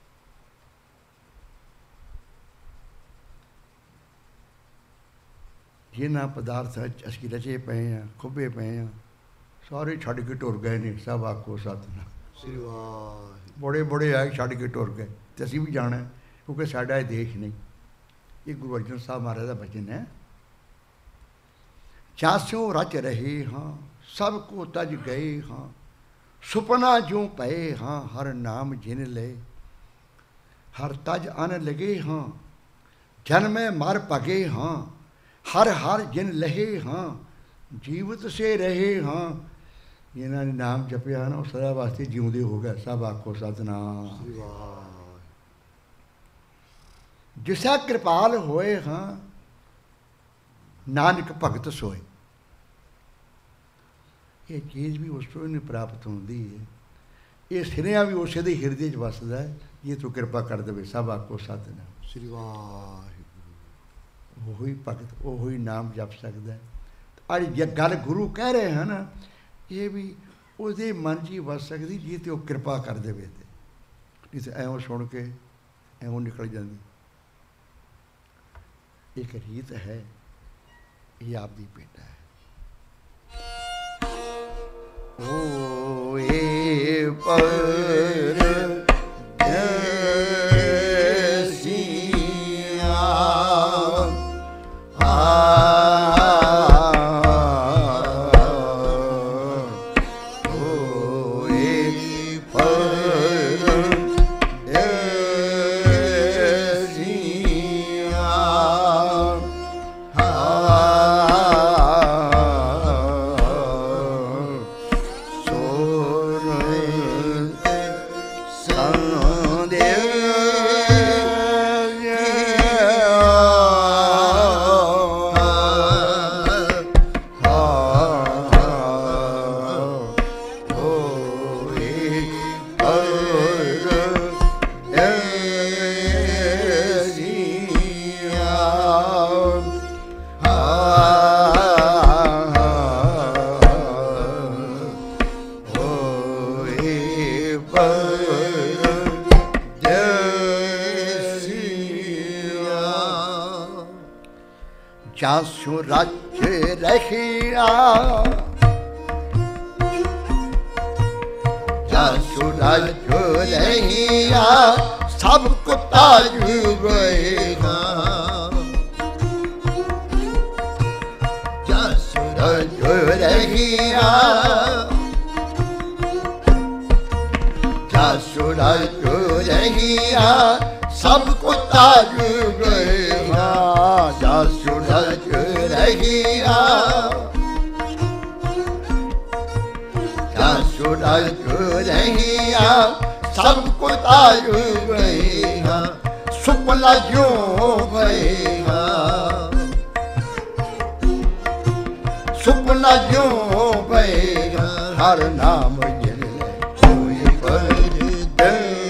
[SPEAKER 1] ਜਿਨ੍ਹਾਂ ਪਦਾਰਥਾਂ 'ਚ ਅਸੀਂ ਰਚੇ ਪਏ ਹਾਂ, ਖੁੱਬੇ ਪਏ ਹਾਂ, ਸਾਰੇ ਛੱਡ ਕੇ ਟੁਰ ਗਏ ਨੇ। ਸਭ ਆਖੋ ਸਤਿਨਾਮ
[SPEAKER 3] ਸ੍ਰੀ ਵਾਹਿਗੁਰੂ।
[SPEAKER 1] ਬੜੇ ਬੜੇ ਆਏ ਛੱਡ ਕੇ ਟੁਰ ਗਏ, ਅਤੇ ਅਸੀਂ ਵੀ ਜਾਣਾ, ਕਿਉਂਕਿ ਸਾਡਾ ਇਹ ਦੇਸ਼ ਨਹੀਂ। ਇਹ ਗੁਰੂ ਅਰਜਨ ਸਾਹਿਬ ਮਹਾਰਾਜ ਦਾ ਬਚਨ ਹੈ। ਜਾਸਿਓ ਰਚ ਰਹੇ ਹਾਂ, ਸਭ ਕੋ ਤਜ ਗਏ ਹਾਂ। ਸੁਪਨਾ ਜਿਉ ਪਏ ਹਾਂ, ਹਰ ਨਾਮ ਜਿਨ ਲਏ। ਹਰ ਤਜ ਅਨ ਲਗੇ ਹਾਂ, ਜਨਮੈ ਮਰ ਭਗੇ ਹਾਂ। ਹਰ ਹਰ ਜਿਨ ਲਹੇ ਹਾਂ, ਜੀਵਤ ਸੇ ਰਹੇ ਹਾਂ। ਜਿਨ੍ਹਾਂ ਨੇ ਨਾਮ ਜਪਿਆ ਨਾ, ਉਹ ਸਦਾ ਵਾਸਤੇ ਜਿਉਂਦੇ ਹੋ ਗਏ। ਸਭ ਆਖੋ ਸਤਿਨਾਮ। ਜਿਸਾ ਕਿਰਪਾਲ ਹੋਏ ਹਾਂ, ਨਾਨਕ ਭਗਤ ਸੋਏ। ਇਹ ਚੀਜ਼ ਵੀ ਉਸ ਤੋਂ ਨਹੀਂ ਪ੍ਰਾਪਤ ਹੁੰਦੀ ਹੈ। ਇਹ ਸਿਰਿਆਂ ਵੀ ਉਸੇ ਦੇ ਹਿਰਦੇ 'ਚ ਵਸਦਾ ਹੈ, ਜੇ ਤੂੰ ਕਿਰਪਾ ਕਰ ਦੇਵੇ। ਸਭ ਆਖੋ ਸਤਿਨਾਮ
[SPEAKER 3] ਸ੍ਰੀ ਵਾਹਿਗੁਰੂ।
[SPEAKER 1] ਉਹੀ ਭਗਤ, ਉਹੀ ਨਾਮ ਜਪ ਸਕਦਾ। ਅੱਜ ਜੇ ਗੱਲ ਗੁਰੂ ਕਹਿ ਰਹੇ ਹਨ, ਇਹ ਵੀ ਉਹਦੇ ਮਨ 'ਚ ਹੀ ਵਸ ਸਕਦੀ, ਜੇ ਤੇ ਉਹ ਕਿਰਪਾ ਕਰ ਦੇਵੇ। ਤੇ ਨਹੀਂ ਤਾਂ ਐਵੇਂ ਸੁਣ ਕੇ ਐਵੇਂ ਨਿਕਲ ਜਾਂਦੀ। ਇੱਕ ਰੀਤ ਹੈ, ਇਹ ਆਪਦੀ ਭੇਟਾ ਹੈ। ਓਏ ਪਰਦੇਸੀਆ ਜਾਸੂ ਰਚ ਰਹਿਆ, ਜਾਸੂ ਰਚ ਰਹਿਆ। ਸਭ ਕੋ ਤਾਜ ਗਏ ਹਾਂ, ਜਾਸੂ ਰਚ ਰਹਿਆ। ਜਾਸੂ ਰਚ ਰਹਿਆ, ਸਭ ਕੋ ਤਾਜ ਗਏ ਹਾਂ। ਜਾਸੂ ਰਚ ਰਹਿਆ, ਜਾਸੂ ਰਚ ਰਹਿਆ। सब कुछ ताज गएगा सुपना जो भएगा सुपना जो भएगा हर नाम जिन कोई परदेसी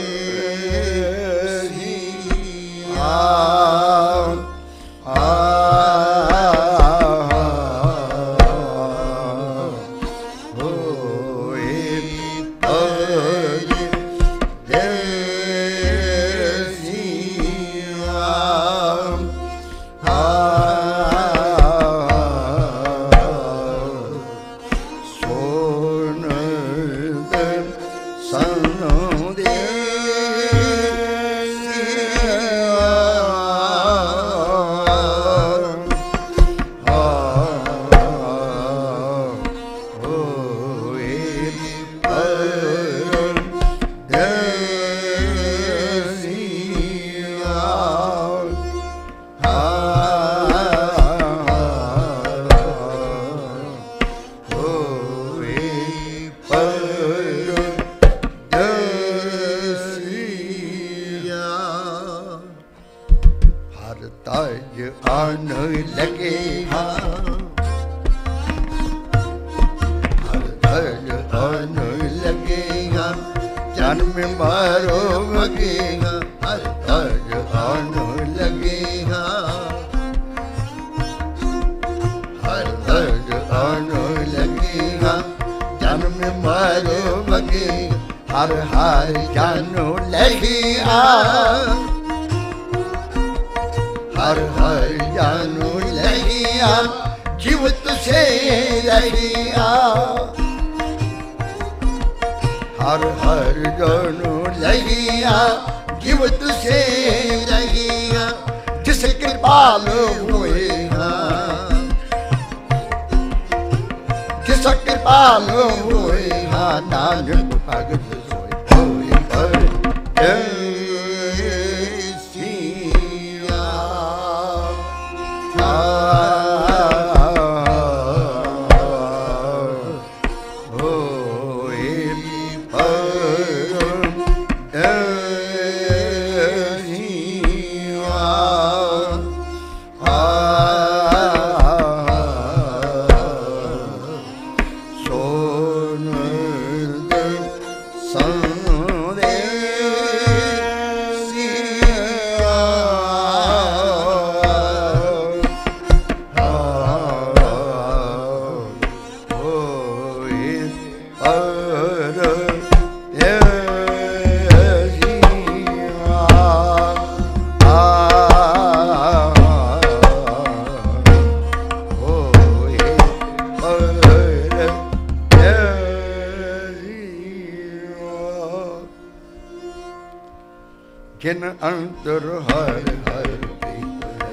[SPEAKER 1] जिन अंतर हर हर प्रीत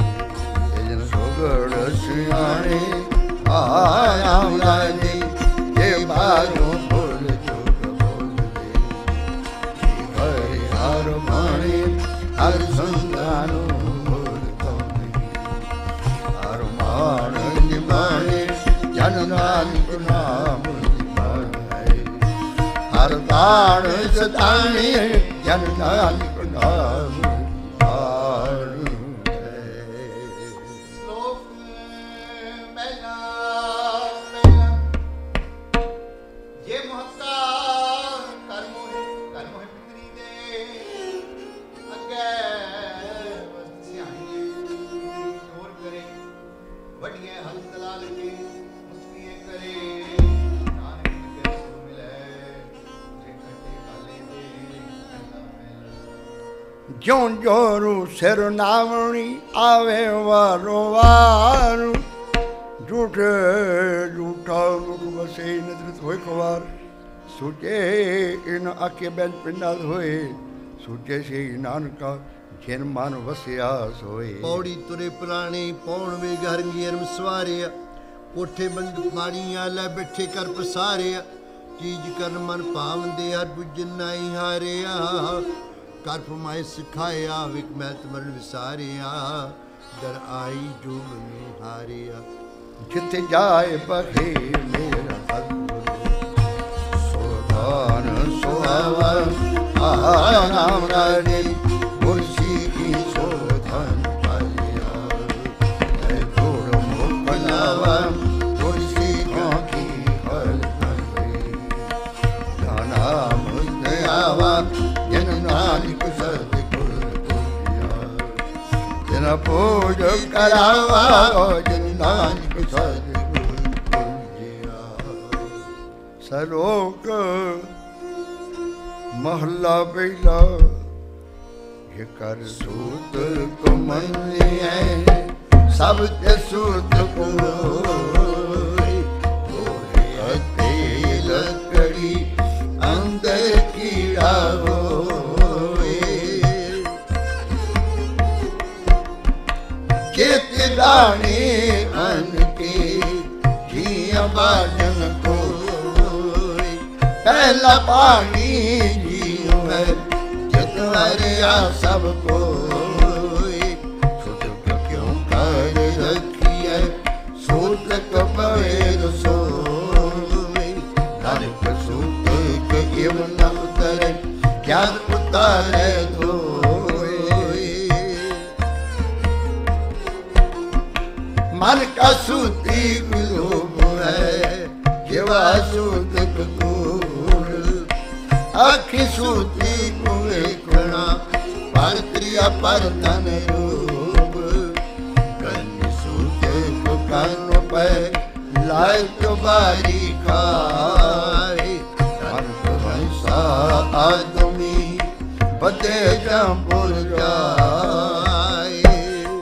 [SPEAKER 1] है जिन सोगड़ सियाणे आयाम लाने ये बाजो बोल चुक बोल दे हरि हर माणे हर संतानो बोल कौन हर मान निमाणे जन नानक नाम निमाणे हर दान सदाने जन नानक ज्यों जोरू सिर नावणी आवे वारो वार झूठे झूठा मुख बसे नजरत होए कवार सूचे इन आखे बैन पिंडाल होए सूचे से नानका जिन मन वसिया सोए
[SPEAKER 3] पौड़ी तुरे पुराने पौण वे घर गिरम सवारिया कोठे बंद माड़ियां लै बैठे कर पसारिया चीज कर मन पावंदे हर बुझन नाई हारिया कर फरमाए सिखाया विक महत मरण विसारिया दर आई जो मनु हारिया
[SPEAKER 1] जिथे जाए बहे मेरा सतगुरु सोधान सुहावन नाम रानी मुर्शी की शोधन पालिया छोड़ मोकलावा मुर्शी की हल नाम दयावा जन नानक सतगुर जना पूज करावा जन नानक सतगुर सलोक महला पहला ये कर सूत को मनिए सब ते सूत को लकड़ी अंदर कीड़ा खेत दाने अन के जिया बाजन को पहला पानी जियो है जितवरिया सबको सुत क्यों कर रखी है सूत कबेर सोई नानक सूत के एव न उतरे ज्ञान उतारे धोए मन का सूती लोभ है जेवा सूत आखि सूती कुए खुणा पर क्रिया पर तन रूप कन्य सूते को कान पे लाए तो बारी खाए हंसा आदमी बदे जंपुर जाए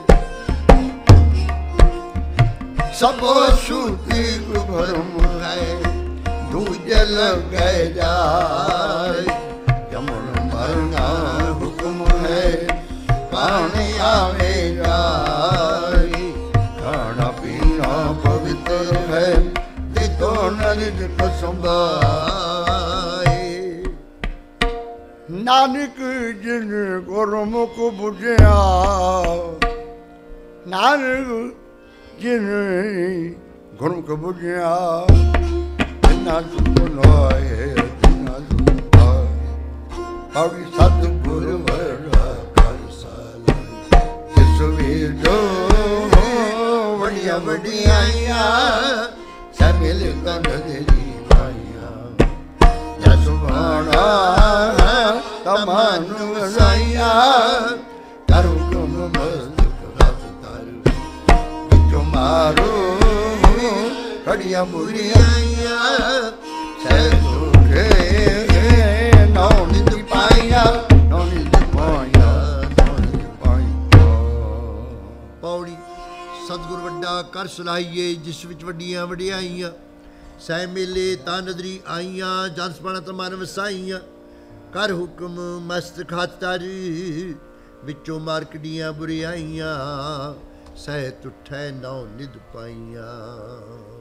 [SPEAKER 1] सबो सूती को भरम है दूजे लग गए जाए जमुन मरना हुक्म है पानी आवे जाए खाना पीना पवित्र है दितो नरित कसुंबाए नानक जिन गुरमुख बुझिया नानक जिन गुरमुख बुझिया पौड़ी सतगुर वरा खालसा जिस वीर जो बड़िया बड़ियाइया समिल कंधरी भाइया जसवाना तमन वसाइया करू तुम मस्त तारू मारो कड़िया बुढ़ियाइया
[SPEAKER 3] पौड़ी सतगुर वड्डा कर सुलाइए जिस विच वड्डियां वड्याइयां सै मेले ता नदरी आईयां जस पण तमन वसाइयां कर हुक्म मस्त खातर विचों मारकड़ियां बुरियाइयां सह तुठै नौ निध पाइयां।